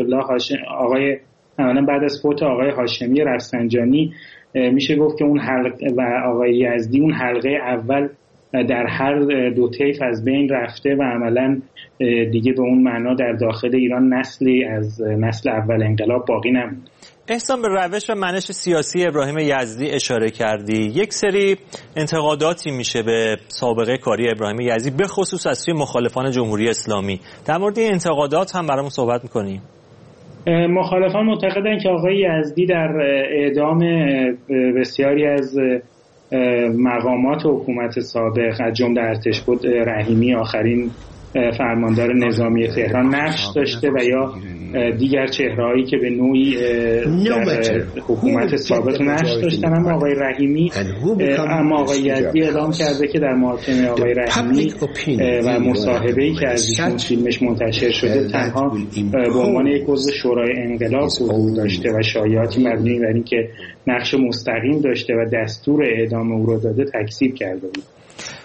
آقای هاشمی رفسنجانی میشه گفت که اون حلقه و آقای یزدی اون حلقه اول در هر دو طیف از بین رفته و عملاً دیگه به اون معنا در داخل ایران نسلی از نسل اول انقلاب باقی نموند. احسان، به روش و منش سیاسی ابراهیم یزدی اشاره کردی. یک سری انتقاداتی میشه به سابقه کاری ابراهیم یزدی به خصوص از سوی مخالفان جمهوری اسلامی. در مورد این انتقادات هم برامون صحبت میکنیم. مخالفان معتقدند که آقای یزدی در اعدام بسیاری از مقامات حکومت سابق از جمله ارتشبد رحیمی آخرین فرماندار نظامی تهران نقش داشته و یا دیگر چهرهایی که به نوعی در حکومت سابق نقش داشتن، اما آقای رحیمی آقای یزدی اعلام کرده که در محاکمه آقای رحیمی و مصاحبه‌ای که از ایشون فیلمش منتشر شده تنها به عنوان یک عضو شورای انقلاب حضور داشته و شایعاتی مبنی بر اینکه نقش مستقیم داشته و دستور اعدام او را داده تکذیب کرده بود.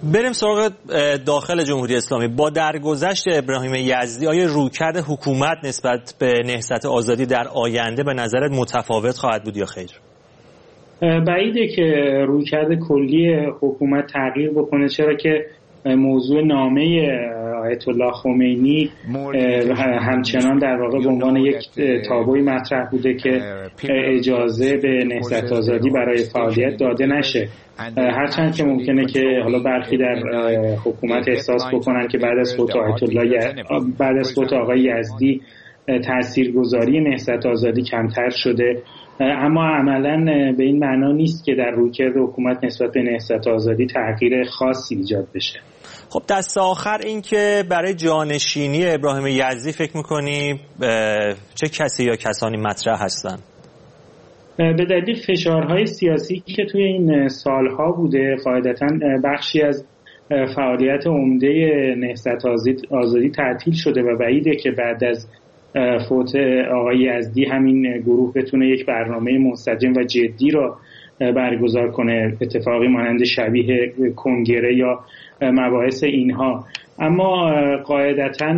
بریم سراغ داخل جمهوری اسلامی. با درگذشت ابراهیم یزدی آیا رویکرد حکومت نسبت به نهضت آزادی در آینده به نظرت متفاوت خواهد بود یا خیر؟ بعیده که رویکرد کلی حکومت تغییر بکنه، چرا که موضوع نامه آیت الله خمینی همچنان در واقع به عنوان یک تابوی مطرح بوده که اجازه به نهضت آزادی برای فعالیت داده نشه. هرچند که ممکنه که حالا برخی در حکومت احساس بکنن که بعد از فوت آقای یزدی تاثیرگذاری نهضت آزادی کمتر شده، اما عملاً به این معنا نیست که در رویکرد حکومت نسبت به نهضت آزادی تغییر خاصی ایجاد بشه. خب دست آخر این که برای جانشینی ابراهیم یزدی فکر می‌کنی چه کسی یا کسانی مطرح هستن؟ به دلیل فشارهای سیاسی که توی این سالها بوده، قاعدتاً بخشی از فعالیت عمده نهضت آزادی تعطیل شده و بعیده که بعد از فوت آقای یزدی همین گروه بتونه یک برنامه منسجم و جدی را برگزار کنه، اتفاقی مانند شبیه کنگره یا مباحث اینها. اما قاعدتاً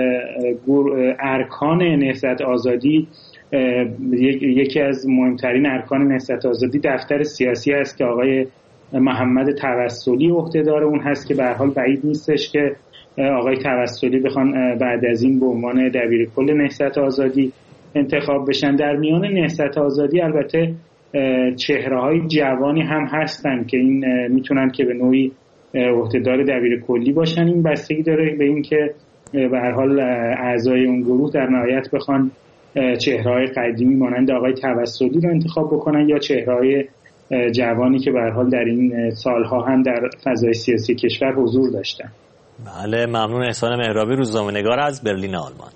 ارکان نهضت آزادی، یکی از مهمترین ارکان نهضت آزادی دفتر سیاسی است که آقای محمد توسلی عهدهدار اون هست که به هر حال بعید نیستش که آقای توسلی بخوان بعد از این به عنوان دبیرکل نهضت آزادی انتخاب بشن. در میان نهضت آزادی البته چهره‌های جوانی هم هستن که این میتونن که به نوعی عهدهدار دبیرکلی باشن. این بستگی داره به این که به هر حال اعضای اون گروه در نهایت بخوان چهره‌های قدیمی مانند آقای توسلی رو انتخاب بکنن یا چهره‌های جوانی که به هر حال در این سالها هم در فضای سیاسی کشور حضور داشتن. بله، ممنون. احسان مهرابی، روزنامه‌نگار از برلین آلمان.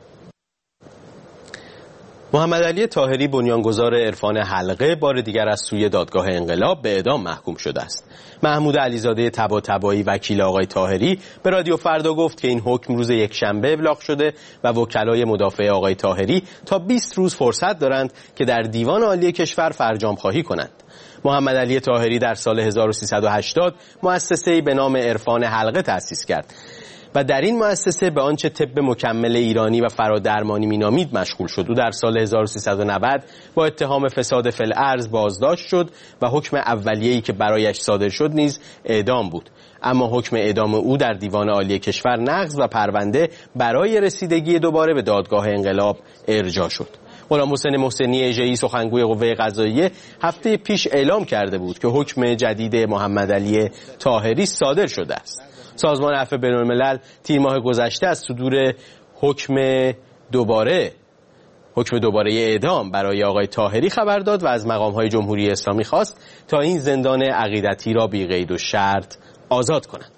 محمد علی طاهری بنیانگذار عرفان حلقه بار دیگر از سوی دادگاه انقلاب به اعدام محکوم شده است. محمود علیزاده طباطبایی وکیل آقای طاهری به رادیو فردا گفت که این حکم روز یکشنبه ابلاغ شده و وکلای مدافع آقای طاهری تا 20 روز فرصت دارند که در دیوان عالی کشور فرجام خواهی کنند. محمد علی طاهری در سال 1380 مؤسسه‌ای به نام عرفان حلقه تأسیس کرد و در این مؤسسه به آنچه طب مکمل ایرانی و فرادرمانی مینامید مشغول شد. او در سال 1390 با اتهام فساد فی الارض بازداشت شد و حکم اولیه‌ای که برایش صادر شد نیز اعدام بود، اما حکم اعدام او در دیوان عالی کشور نقض و پرونده برای رسیدگی دوباره به دادگاه انقلاب ارجاع شد. غلامحسین محسنی اژه‌ای سخنگوی قوه قضاییه هفته پیش اعلام کرده بود که حکم جدید محمد علی طاهری صادر شده است. سازمان عفو بین‌الملل تیر ماه گذشته از صدور حکم دوباره اعدام برای آقای طاهری خبر داد و از مقام‌های جمهوری اسلامی خواست تا این زندان عقیدتی را بی قید و شرط آزاد کنند.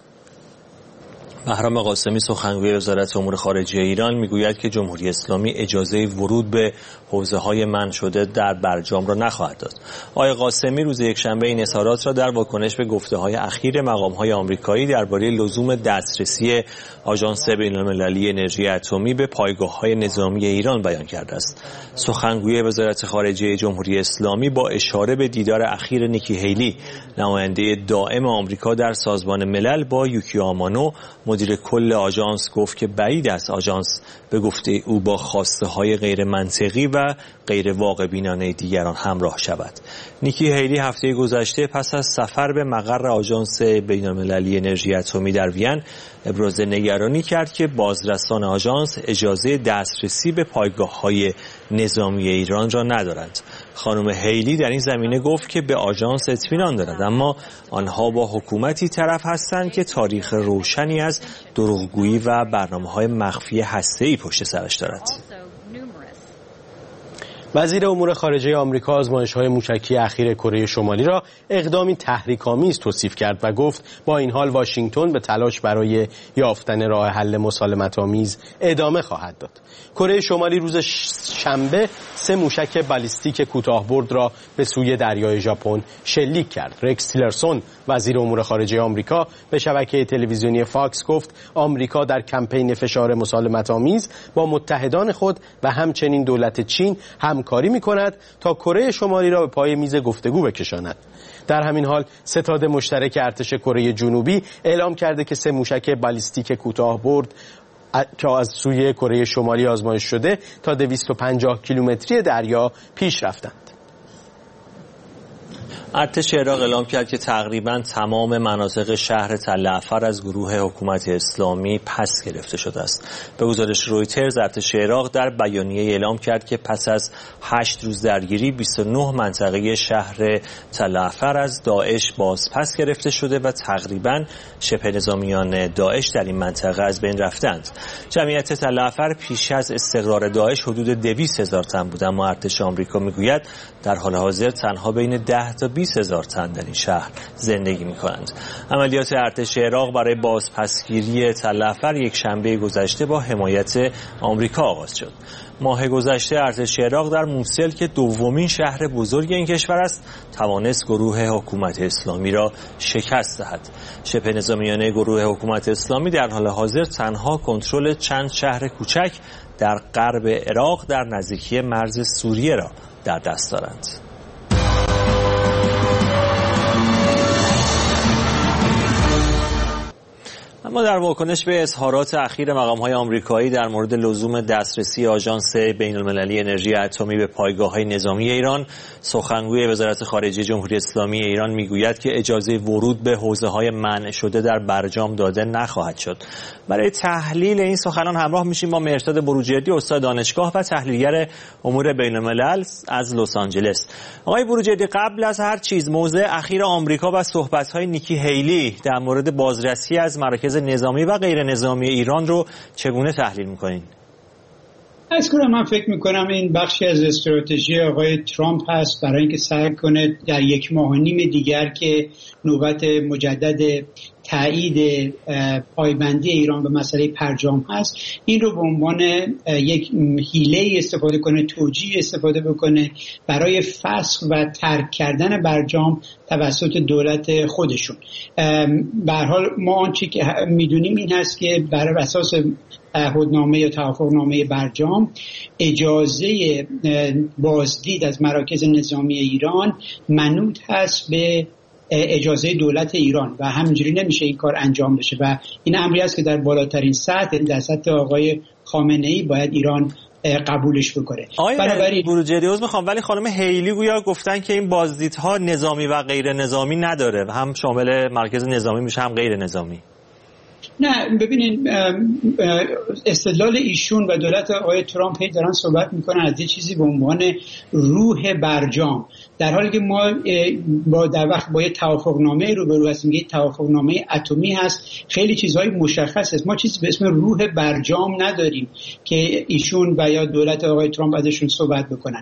بهرام قاسمی سخنگوی وزارت امور خارجه ایران میگوید که جمهوری اسلامی اجازه ورود به حوزه‌های منع شده در برجام را نخواهد داد. آقای قاسمی روز یکشنبه این اظهارات را در واکنش به گفته‌های اخیر مقام‌های آمریکایی درباره لزوم دسترسی آژانس بین‌المللی انرژی اتمی به پایگاه‌های نظامی ایران بیان کرده است. سخنگوی وزارت خارجه جمهوری اسلامی با اشاره به دیدار اخیر نیکی هیلی نماینده دائم آمریکا در سازمان ملل با یوکی آمانو مدیر کل آژانس گفت که بعید است آژانس به گفته او با خواسته‌های غیر منطقی و غیر واقع بینانه دیگران همراه شود. نیکی هیلی هفته گذشته پس از سفر به مقر آژانس بین‌المللی انرژی اتمی در وین ابراز نگرانی کرد که بازرسان آژانس اجازه دسترسی به پایگاه‌های نظامی ایران را ندارند. خانم هیلی در این زمینه گفت که به آژانس اطمینان دارد، اما آنها با حکومتی طرف هستند که تاریخ روشنی از دروغگویی و برنامه‌های مخفی هسته‌ای پشت سرش دارد. وزیر امور خارجه آمریکا آزمایش‌های موشکی اخیر کره شمالی را اقدامی تحریک‌آمیز توصیف کرد و گفت با این حال واشنگتن به تلاش برای یافتن راه حل مسالمت‌آمیز ادامه خواهد داد. کره شمالی روز شنبه 3 موشک بالیستیک کوتاه‌برد را به سوی دریای ژاپن شلیک کرد. رکس تیلرسون وزیر امور خارجه آمریکا به شبکه تلویزیونی فاکس گفت آمریکا در کمپین فشار مسالمت‌آمیز با متحدان خود و همچنین دولت چین همکاری همکاری می‌کند تا کره شمالی را به پای میز گفتگو بکشاند. در همین حال ستاد مشترک ارتش کره جنوبی اعلام کرده که 3 موشک بالیستیک کوتاه برد که از سوی کره شمالی آزمایش شده تا 250 کیلومتری دریا پیش رفتند. ارتش عراق اعلام کرد که تقریباً تمام مناطق شهر تل افر از گروه حکومت اسلامی پس گرفته شده است. به گزارش رویترز ارتش عراق در بیانیه اعلام کرد که پس از 8 روز درگیری 29 منطقه شهر تل افر از داعش بازپس گرفته شده و تقریباً شبه نظامیان داعش در این منطقه از بین رفتند. جمعیت تل افر پیش از استقرار داعش حدود 200,000 تن بود، اما ارتش آمریکا میگوید در حال حاضر تنها بین 10 تا 20,000 تن در این شهر زندگی می‌کنند. عملیات ارتش عراق برای بازپسگیری تل افر یک شنبه گذشته با حمایت آمریکا آغاز شد. ماه گذشته ارتش عراق در موصل که دومین شهر بزرگ این کشور است، توانست گروه حکومت اسلامی را شکست دهد. شبه نظامیان گروه حکومت اسلامی در حال حاضر تنها کنترل چند شهر کوچک در غرب عراق در نزدیکی مرز سوریه را در دست دارند. اما در واکنش به اظهارات اخیر مقام‌های آمریکایی در مورد لزوم دسترسی آژانس بین‌المللی انرژی اتمی به پایگاه‌های نظامی ایران، سخنگوی وزارت خارجه جمهوری اسلامی ایران میگوید که اجازه ورود به حوزه‌های منع شده در برجام داده نخواهد شد. برای تحلیل این سخنان همراه میشیم با مهرداد بروجردی، استاد دانشگاه و تحلیلگر امور بین‌الملل از لس آنجلس. آقای بروجردی، قبل از هر چیز موضع اخیر آمریکا و صحبت‌های نیکی هیلی در مورد بازرسی از مراکز نظامی و غیر نظامی ایران رو چگونه تحلیل میکنین؟ از کنم من فکر میکنم این بخشی از استراتژی آقای ترامپ هست برای اینکه سعی کنه در 1.5 ماه دیگر که نوبت مجدد تایید پایبندی ایران به مسئله برجام هست، این رو به عنوان یک حیله استفاده کنه، توجیه استفاده بکنه برای فسخ و ترک کردن برجام توسط دولت خودشون. به هر حال ما آنچه که میدونیم این هست که بر اساس تعهدنامه یا توافقنامه برجام اجازه بازدید از مراکز نظامی ایران منوط هست به اجازه دولت ایران و همینجوری نمیشه این کار انجام بشه و این امری است که در بالاترین سطح، در سطح آقای خامنه‌ای باید ایران قبولش بکنه. آقای بروجردی عذر میخوام، ولی خانم هیلی گویا گفتن که این بازدیدها نظامی و غیر نظامی نداره و هم شامل مرکز نظامی میشه هم غیر نظامی. نه ببینید، استدلال ایشون و دولت آقای ترامپ دارن صحبت میکنن از یه چیزی به عنوان روح برجام، در حالی که ما در وقت با یه توافقنامه روبرو هستیم. یه توافقنامه اتمی هست، خیلی چیزهای مشخص است. ما چیزی به اسم روح برجام نداریم که ایشون و یا دولت آقای ترامپ ازشون صحبت بکنن.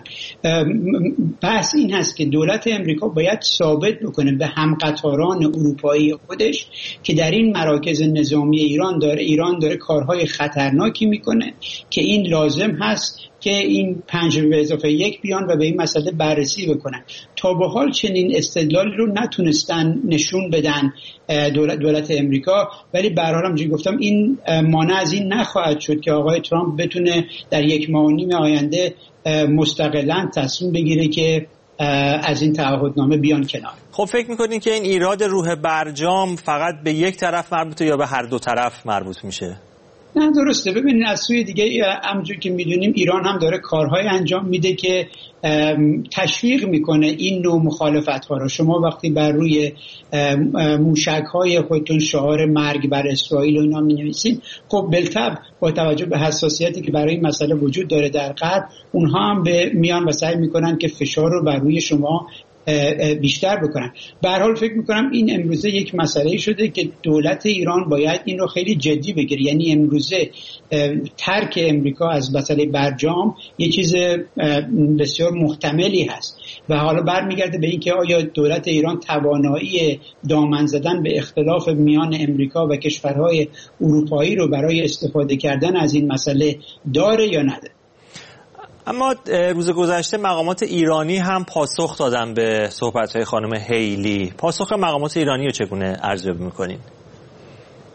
بحث این هست که دولت امریکا باید ثابت بکنه به همقطاران اروپایی خودش که در این مراکز نظامی ایران داره کارهای خطرناکی میکنه که این لازم هست که این 5+1 بیان و به این مسئله بررسی بکنن. تا به حال چنین استدلالی رو نتونستن نشون بدن دولت امریکا، ولی به هر حال همونجوری گفتم این مانع از این نخواهد شد که آقای ترامپ بتونه در 1.5 ماه آینده مستقلاً تصمیم بگیره که از این تعهدنامه بیان کنار. خب فکر میکنین که این ایراد روح برجام فقط به یک طرف مربوطه یا به هر دو طرف مربوط میشه؟ نه درسته. ببینید از سوی دیگه همونجور که میدونیم ایران هم داره کارهای انجام میده که تشویق میکنه این نوع مخالفت ها رو. شما وقتی بر روی موشک های خودتون شعار مرگ بر اسرائیل و اینا مینویسید، خب بالطبع با توجه به حساسیتی که برای این مسئله وجود داره در غرب، اونها هم به میان و سعی میکنن که فشار رو بر روی شما بیشتر بکنن. به هر حال فکر میکنم این امروزه یک مسئله شده که دولت ایران باید این رو خیلی جدی بگیره. یعنی امروزه ترک امریکا از مسئله برجام یه چیز بسیار محتملی هست و حالا برمیگرده به این که آیا دولت ایران توانایی دامن زدن به اختلاف میان امریکا و کشورهای اروپایی رو برای استفاده کردن از این مسئله داره یا نداره. اما روز گذشته مقامات ایرانی هم پاسخ دادن به صحبت‌های خانم هیلی. پاسخ مقامات ایرانی رو چگونه ارزیابی می‌کنین؟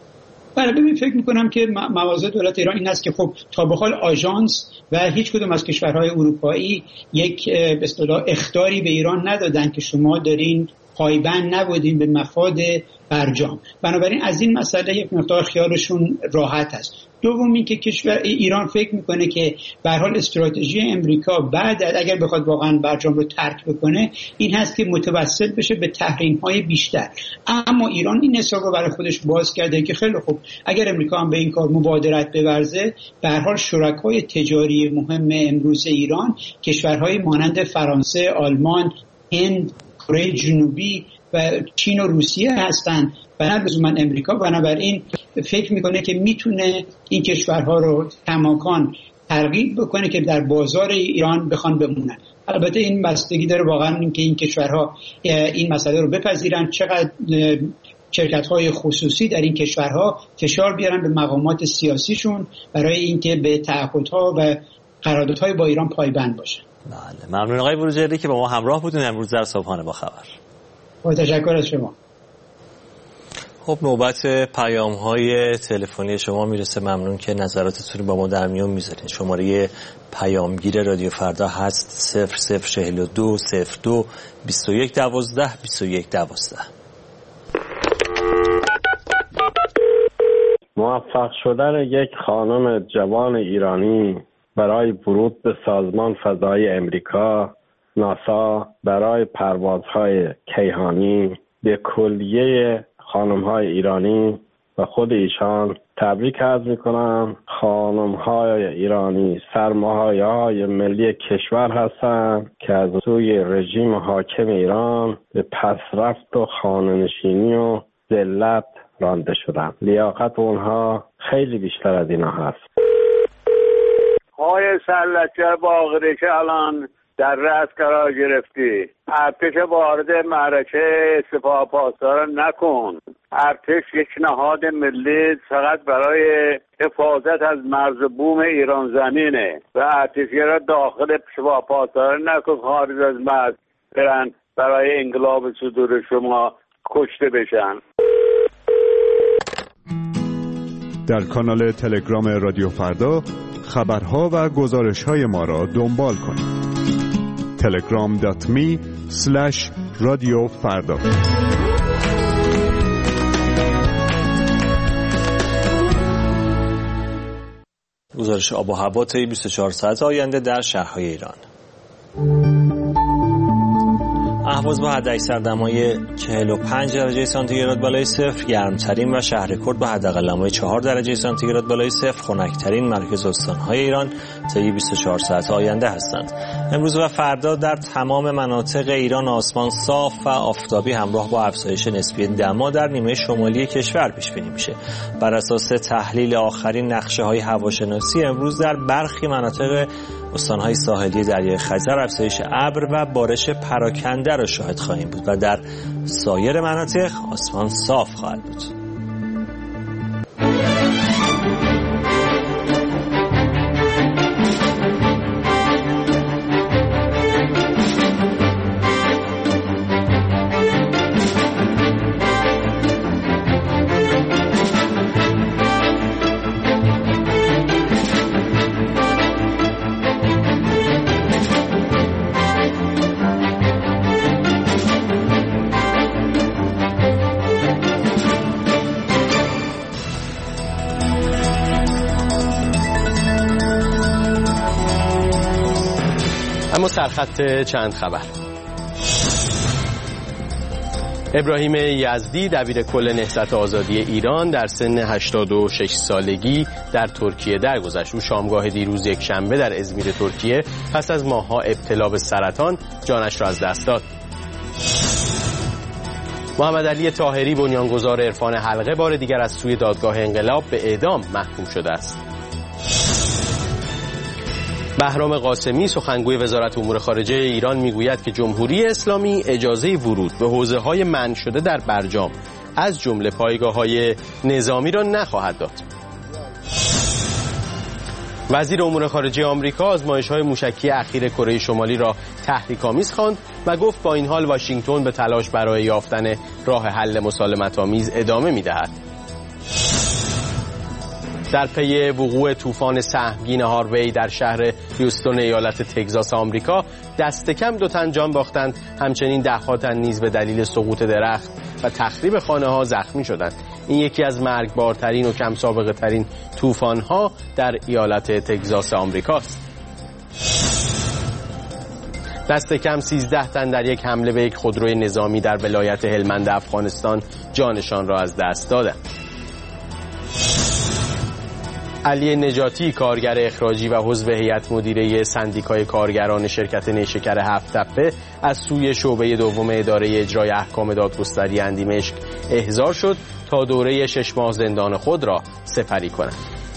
بله، ببین فکر میکنم که مواضع دولت ایران این است که خب تا به حال آژانس و هیچ کدوم از کشورهای اروپایی یک به اصطلاح اخطاری به ایران ندادن که شما دارین پایبند نبودین به مفاد برجام. بنابراین از این مسئله یک مقدار خیالشون راحت است. دوم این که کشور ایران فکر میکنه که به هر حال استراتژی امریکا بعد اگر بخواد واقعا برجام رو ترک بکنه این هست که متوسل بشه به تحریم‌های بیشتر. اما ایران این حساب رو برای خودش باز کرده که خیلی خوب اگر امریکا هم به این کار مبادرت بورزه، به هر حال شرکای تجاری مهم امروز ایران کشورهای مانند فرانسه، آلمان، هند، کره جنوبی و چین و روسیه هستند و نه لزوما امریکا. بنابراین فکر میکنه که میتونه این کشورها رو کماکان ترغیب بکنه که در بازار ایران بخوان بمونن. البته این بستگی داره واقعا اینکه این کشورها این مسئله رو بپذیرن، چقدر شرکت‌های خصوصی در این کشورها فشار بیارن به مقامات سیاسیشون برای اینکه به تعهدها و قراردادهای با ایران پایبند باشن. بله، ممنون آقای بروجردی که با ما همراه بودین امروز در صبحانه با خبر. با تشکر از شما. خب نوبت پیام‌های تلفنی شما میرسه. ممنون که نظراتتون رو با ما در میون میذارین. شماره پیامگیر رادیو فردا هست 0042 02 21 12 21 12. موفق شدن یک خانم جوان ایرانی برای ورود به سازمان فضایی امریکا ناسا برای پروازهای کیهانی به کلیه خانم‌های ایرانی و خود ایشان تبریک عرض می‌کنم. خانم‌های ایرانی سرمایه‌های ملی کشور هستند که از سوی رژیم حاکم ایران به پسرفت و خانه‌نشینی و ذلت رانده شدند. لیاقت اونها خیلی بیشتر از اینا هست. های سرلچه باقری که الان در رأس قرار گرفتی، ارتش وارد معرکه سپاه پاسداران نکن. ارتش یک نهاد ملی فقط برای حفاظت از مرز بوم ایران زمینه و ارتشی‌ها داخل سپاه پاسداران نکن، خارج از مرز برن برای انقلاب صدور شما کشته بشن. در کانال تلگرام رادیو فردا خبرها و گزارش‌های ما را دنبال کنید. telegram.me/radiofarda. گزارش آب و هوا طی 24 ساعت آینده در شهرهای ایران. اهواز با حداکثر دمای 45 درجه سانتیگراد بالای صفر، گرمترین و شهرکرد با حداقل دمای 4 درجه سانتیگراد بالای صفر، خنک‌ترین مرکز استان‌های ایران طی 24 ساعت آینده هستند. امروز و فردا در تمام مناطق ایران آسمان صاف و آفتابی همراه با افزایش نسبی دما در نیمه شمالی کشور پیش بینی میشه. بر اساس تحلیل آخرین نقشه‌های هواشناسی امروز در برخی مناطق استان‌های ساحلی دریای خزر افزایش ابر و بارش پراکنده را شاهد خواهیم بود و در سایر مناطق آسمان صاف خواهد بود. اما سرخط چند خبر. ابراهیم یزدی دبیر کل نهضت آزادی ایران در سن 86 سالگی در ترکیه درگذشت. او شامگاه دیروز یک شنبه در ازمیر ترکیه پس از ماه‌ها ابتلا به سرطان جانش را از دست داد. محمد علی طاهری بنیانگذار عرفان حلقه بار دیگر از سوی دادگاه انقلاب به اعدام محکوم شده است. بهرام قاسمی سخنگوی وزارت امور خارجه ایران میگوید که جمهوری اسلامی اجازه ورود به حوزه‌های منع شده در برجام از جمله پایگاه‌های نظامی را نخواهد داد. وزیر امور خارجه آمریکا آزمایش‌های موشکی اخیر کره شمالی را تحریک‌آمیز خواند و گفت با این حال واشنگتن به تلاش برای یافتن راه حل مسالمت‌آمیز ادامه می‌دهد. در پی وقوع طوفان سهمگین هاروی در شهر هیوستون ایالت تگزاس آمریکا دست کم 2 تن جان باختند، همچنین ده‌ها تن نیز به دلیل سقوط درخت و تخریب خانه‌ها زخمی شدند. این یکی از مرگبارترین و کم سابقه ترین طوفان‌ها در ایالت تگزاس آمریکاست. دست کم 13 تن در یک حمله به یک خودروی نظامی در ولایت هلمند افغانستان جانشان را از دست دادند. علی نجاتی، کارگر اخراجی و عضو هیئت مدیره سندیکای کارگران شرکت نیشکر 7 تپه از سوی شعبه دوم اداره اجرای احکام دادگستری اندیمشک احضار شد تا دوره 6 ماه زندان خود را سپری کند.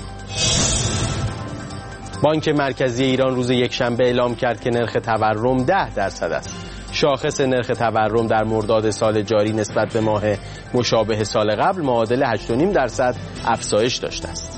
بانک مرکزی ایران روز یکشنبه اعلام کرد که نرخ تورم 10% است. شاخص نرخ تورم در مرداد سال جاری نسبت به ماه مشابه سال قبل معادل 8.5% افزایش داشته است.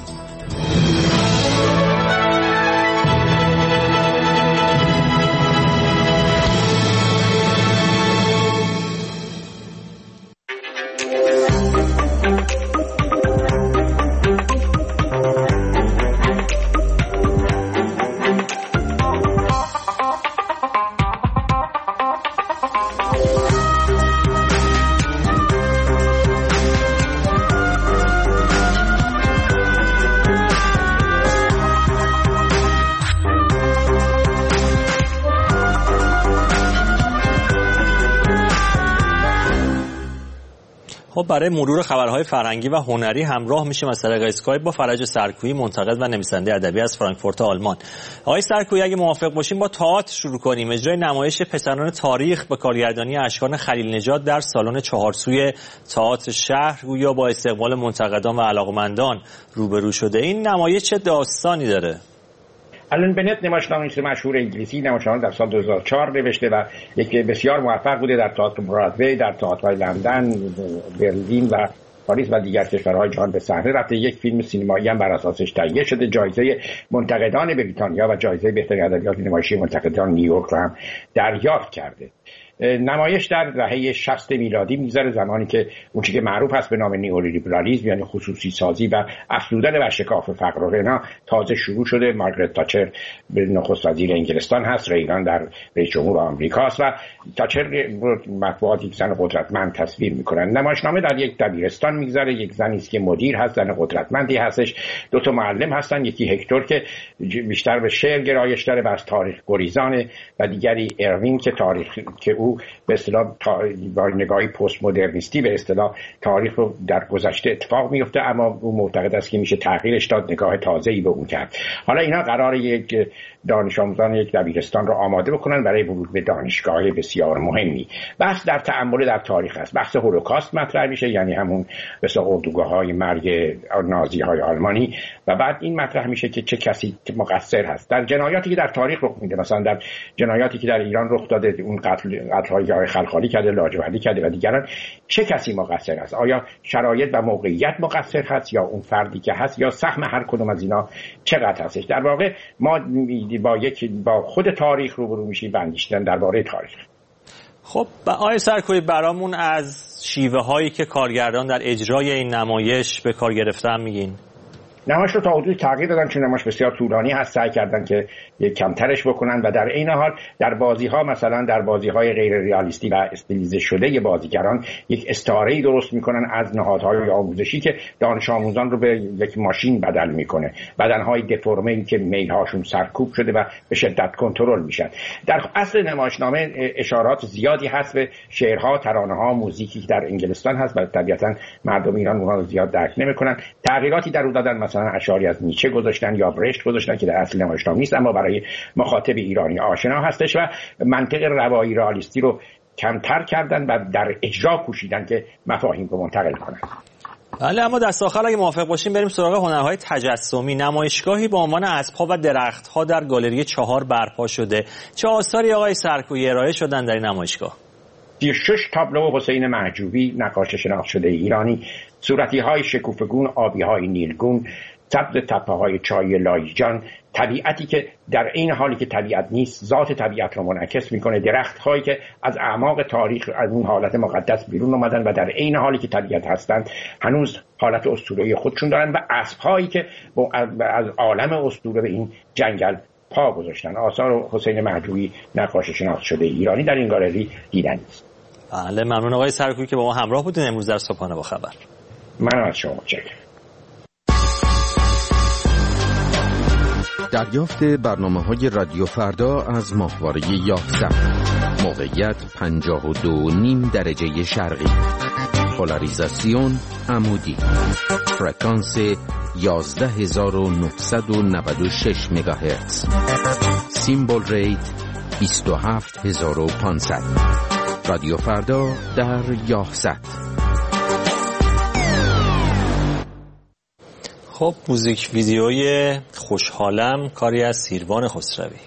خب برای مرور خبرهای فرهنگی و هنری همراه میشیم از طریق اسکایپ با فرج سرکویی، منتقد و نویسنده ادبی از فرانکفورت آلمان. آقای سرکویی، اگه موافق باشیم با تئاتر شروع کنیم. اجرای نمایش پسران تاریخ به کارگردانی اشکان خلیل نژاد در سالن 4 سوی تئاتر شهر گویا با استقبال منتقدان و علاقمندان روبرو شده. این نمایش چه داستانی داره؟ آلن بنت نمایشنامه‌نویس مشهور انگلیسی نمایشنامه در سال 2004 نوشته و یکی بسیار موفق بوده در تئاتر برادوی، در تئاترهای لندن، برلین و پاریس و دیگر کشورهای جهان به صحنه رفته. یک فیلم سینمایی هم بر اساسش تهیه شده. جایزه منتقدان بریتانیا و جایزه بهترین ادبیات نمایشی منتقدان نیویورک رو هم دریافت کرده. نمایش در دهه 60 میلادی میگذره، زمانی که اون چیزی که معروف است به نام نیولیبرالیسم یعنی خصوصی سازی و افزودن بر شکاف فقر و غنا تازه شروع شده. مارگرت تاچر به نخست وزیر انگلستان هست، ریگان در رئیس جمهور آمریکا است و تاچر مطبوعات یک زن قدرتمند تصویر میکنن. نمایشنامه در یک دبیرستان میگذره. یک زنی است که مدیر هست، زن قدرتمندی هستش. 2 معلم هستن، یکی هکتور که بیشتر به شعر گرایش داره و از تاریخ گریزانه و دیگری اروین که تاریخ که او به اصطلاح با نگاهی پست مدرنیستی به اصطلاح تاریخ رو در گذشته اتفاق میفته، اما او معتقد است که میشه تغییرش داد، نگاه تازه‌ای به اون کرد. حالا اینا قراره یک دانش آموزان یک دبیرستان رو آماده بکنن برای ورود به دانشگاه بسیار مهمی. بحث در تأمل در تاریخ است. بحث هولوکاست مطرح میشه، یعنی همون مثلا اردوگاه‌های مرگ نازی‌های آلمانی، و بعد این مطرح میشه که چه کسی مقصر هست در جنایاتی که در تاریخ رخ میده. مثلا در جنایاتی که در ایران رخ داده، اون قتل‌های خلخالی کرده، لاجوردی کرده و دیگران، چه کسی مقصر است؟ آیا شرایط و موقعیت مقصر هست یا اون فردی که هست یا سهم هر کدوم از اینا چقدر هستش؟ در واقع ما با خود تاریخ روبرو میشیم و اندیشیدن درباره تاریخ. خب آقای سرکویی، برامون از شیوه هایی که کارگردان در اجرای این نمایش به کار گرفتن میگین؟ نمایش رو تا حدودی تغییر دادن، چون نمایش بسیار طولانی هست، سعی کردن که کمترش بکنن و در این حال در بازی‌ها، مثلا در بازی‌های غیر ریالیستی و استیلیزه شده بازیگران یک استعاره‌ای درست میکنن از نهادهای آموزشی که دانش آموزان رو به یک ماشین بدل میکنه، بدنهای دفرمه‌ای که میل‌هاشون سرکوب شده و به شدت کنترل میشن. در اصل نمایشنامه اشارات زیادی هست به شعرها، ترانه‌ها، موزیکی که در انگلستان هست و طبیعتاً مردم ایران اونها رو زیاد درک نمیکنن. تغییراتی در اون دادن، مثلا اشعاری از نیچه گذاشتن یا برشت گذاشتن که در اصل نمایشنامه نیست، اما برای مخاطب ایرانی آشنا هستش و منطق روایی رئالیستی رو کمتر کردن و در اجرا کوشیدن که مفاهیم رو منتقل کنن. بله، اما دست آخر اگه موافق باشیم بریم سراغ هنرهای تجسمی. نمایشگاهی با عنوان اسب‌ها و درخت‌ها در گالری 4 برپا شده. چه آثاری آقای سرکویی ارائه شدن در این نمایشگاه؟ 36 تابلو حسین محجوبی، نقاش شناخته شده ایرانی، صورتی‌های شکوفه‌گون، آبی‌های نیلگون، سبز تپه‌های چای لاهیجان، طبیعتی که در این حالی که طبیعت نیست ذات طبیعت را منعکس میکنه، درخت‌هایی که از اعماق تاریخ از اون حالت مقدس بیرون اومدن و در این حالی که طبیعت هستند هنوز حالت اسطوره‌ای خودشون دارن، و اسب‌هایی که از عالم اسطوره به این جنگل پا گذاشتن. آثار حسین مهجویی نقاش شناخته شده ایرانی در این گالری دیدنی است. بله، ممنون آقای سرکویی که با ما همراه بودین امروز در صبحانه با خبر. من از شما متشکرم. دریافت برنامه‌های رادیو فردا از ماهواره یاحصت. موقعیت 52.5 درجه شرقی. پولاریزاسیون عمودی. فرکانس 11996 مگاهرتز. سیمبل ریت 27500. رادیو فردا در یاحصت. خب موزیک ویدیوی خوشحالم کاری از سیروان خسروی.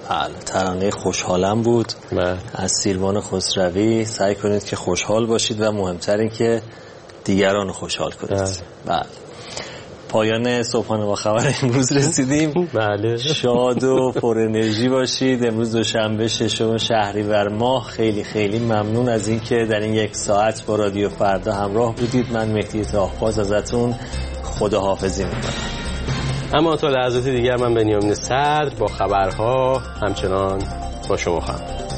بله، ترانه خوشحالم بود از سیروان خسروی. سعی کنید که خوشحال باشید و مهمتر این که دیگران خوشحال کنید. بله. پایان صبحانه با خبر امروز رسیدیم. بله. شاد و پر انرژی باشید. امروز دوشنبه 6 شهریور ماه. خیلی خیلی ممنون از اینکه در این 1 ساعت با رادیو فردا همراه بودید. من مهدی طاهباز ازتون خداحافظی میکنم. اما تا لحظات دیگر من بنیامین صدر با خبرها همچنان با شما خواهم.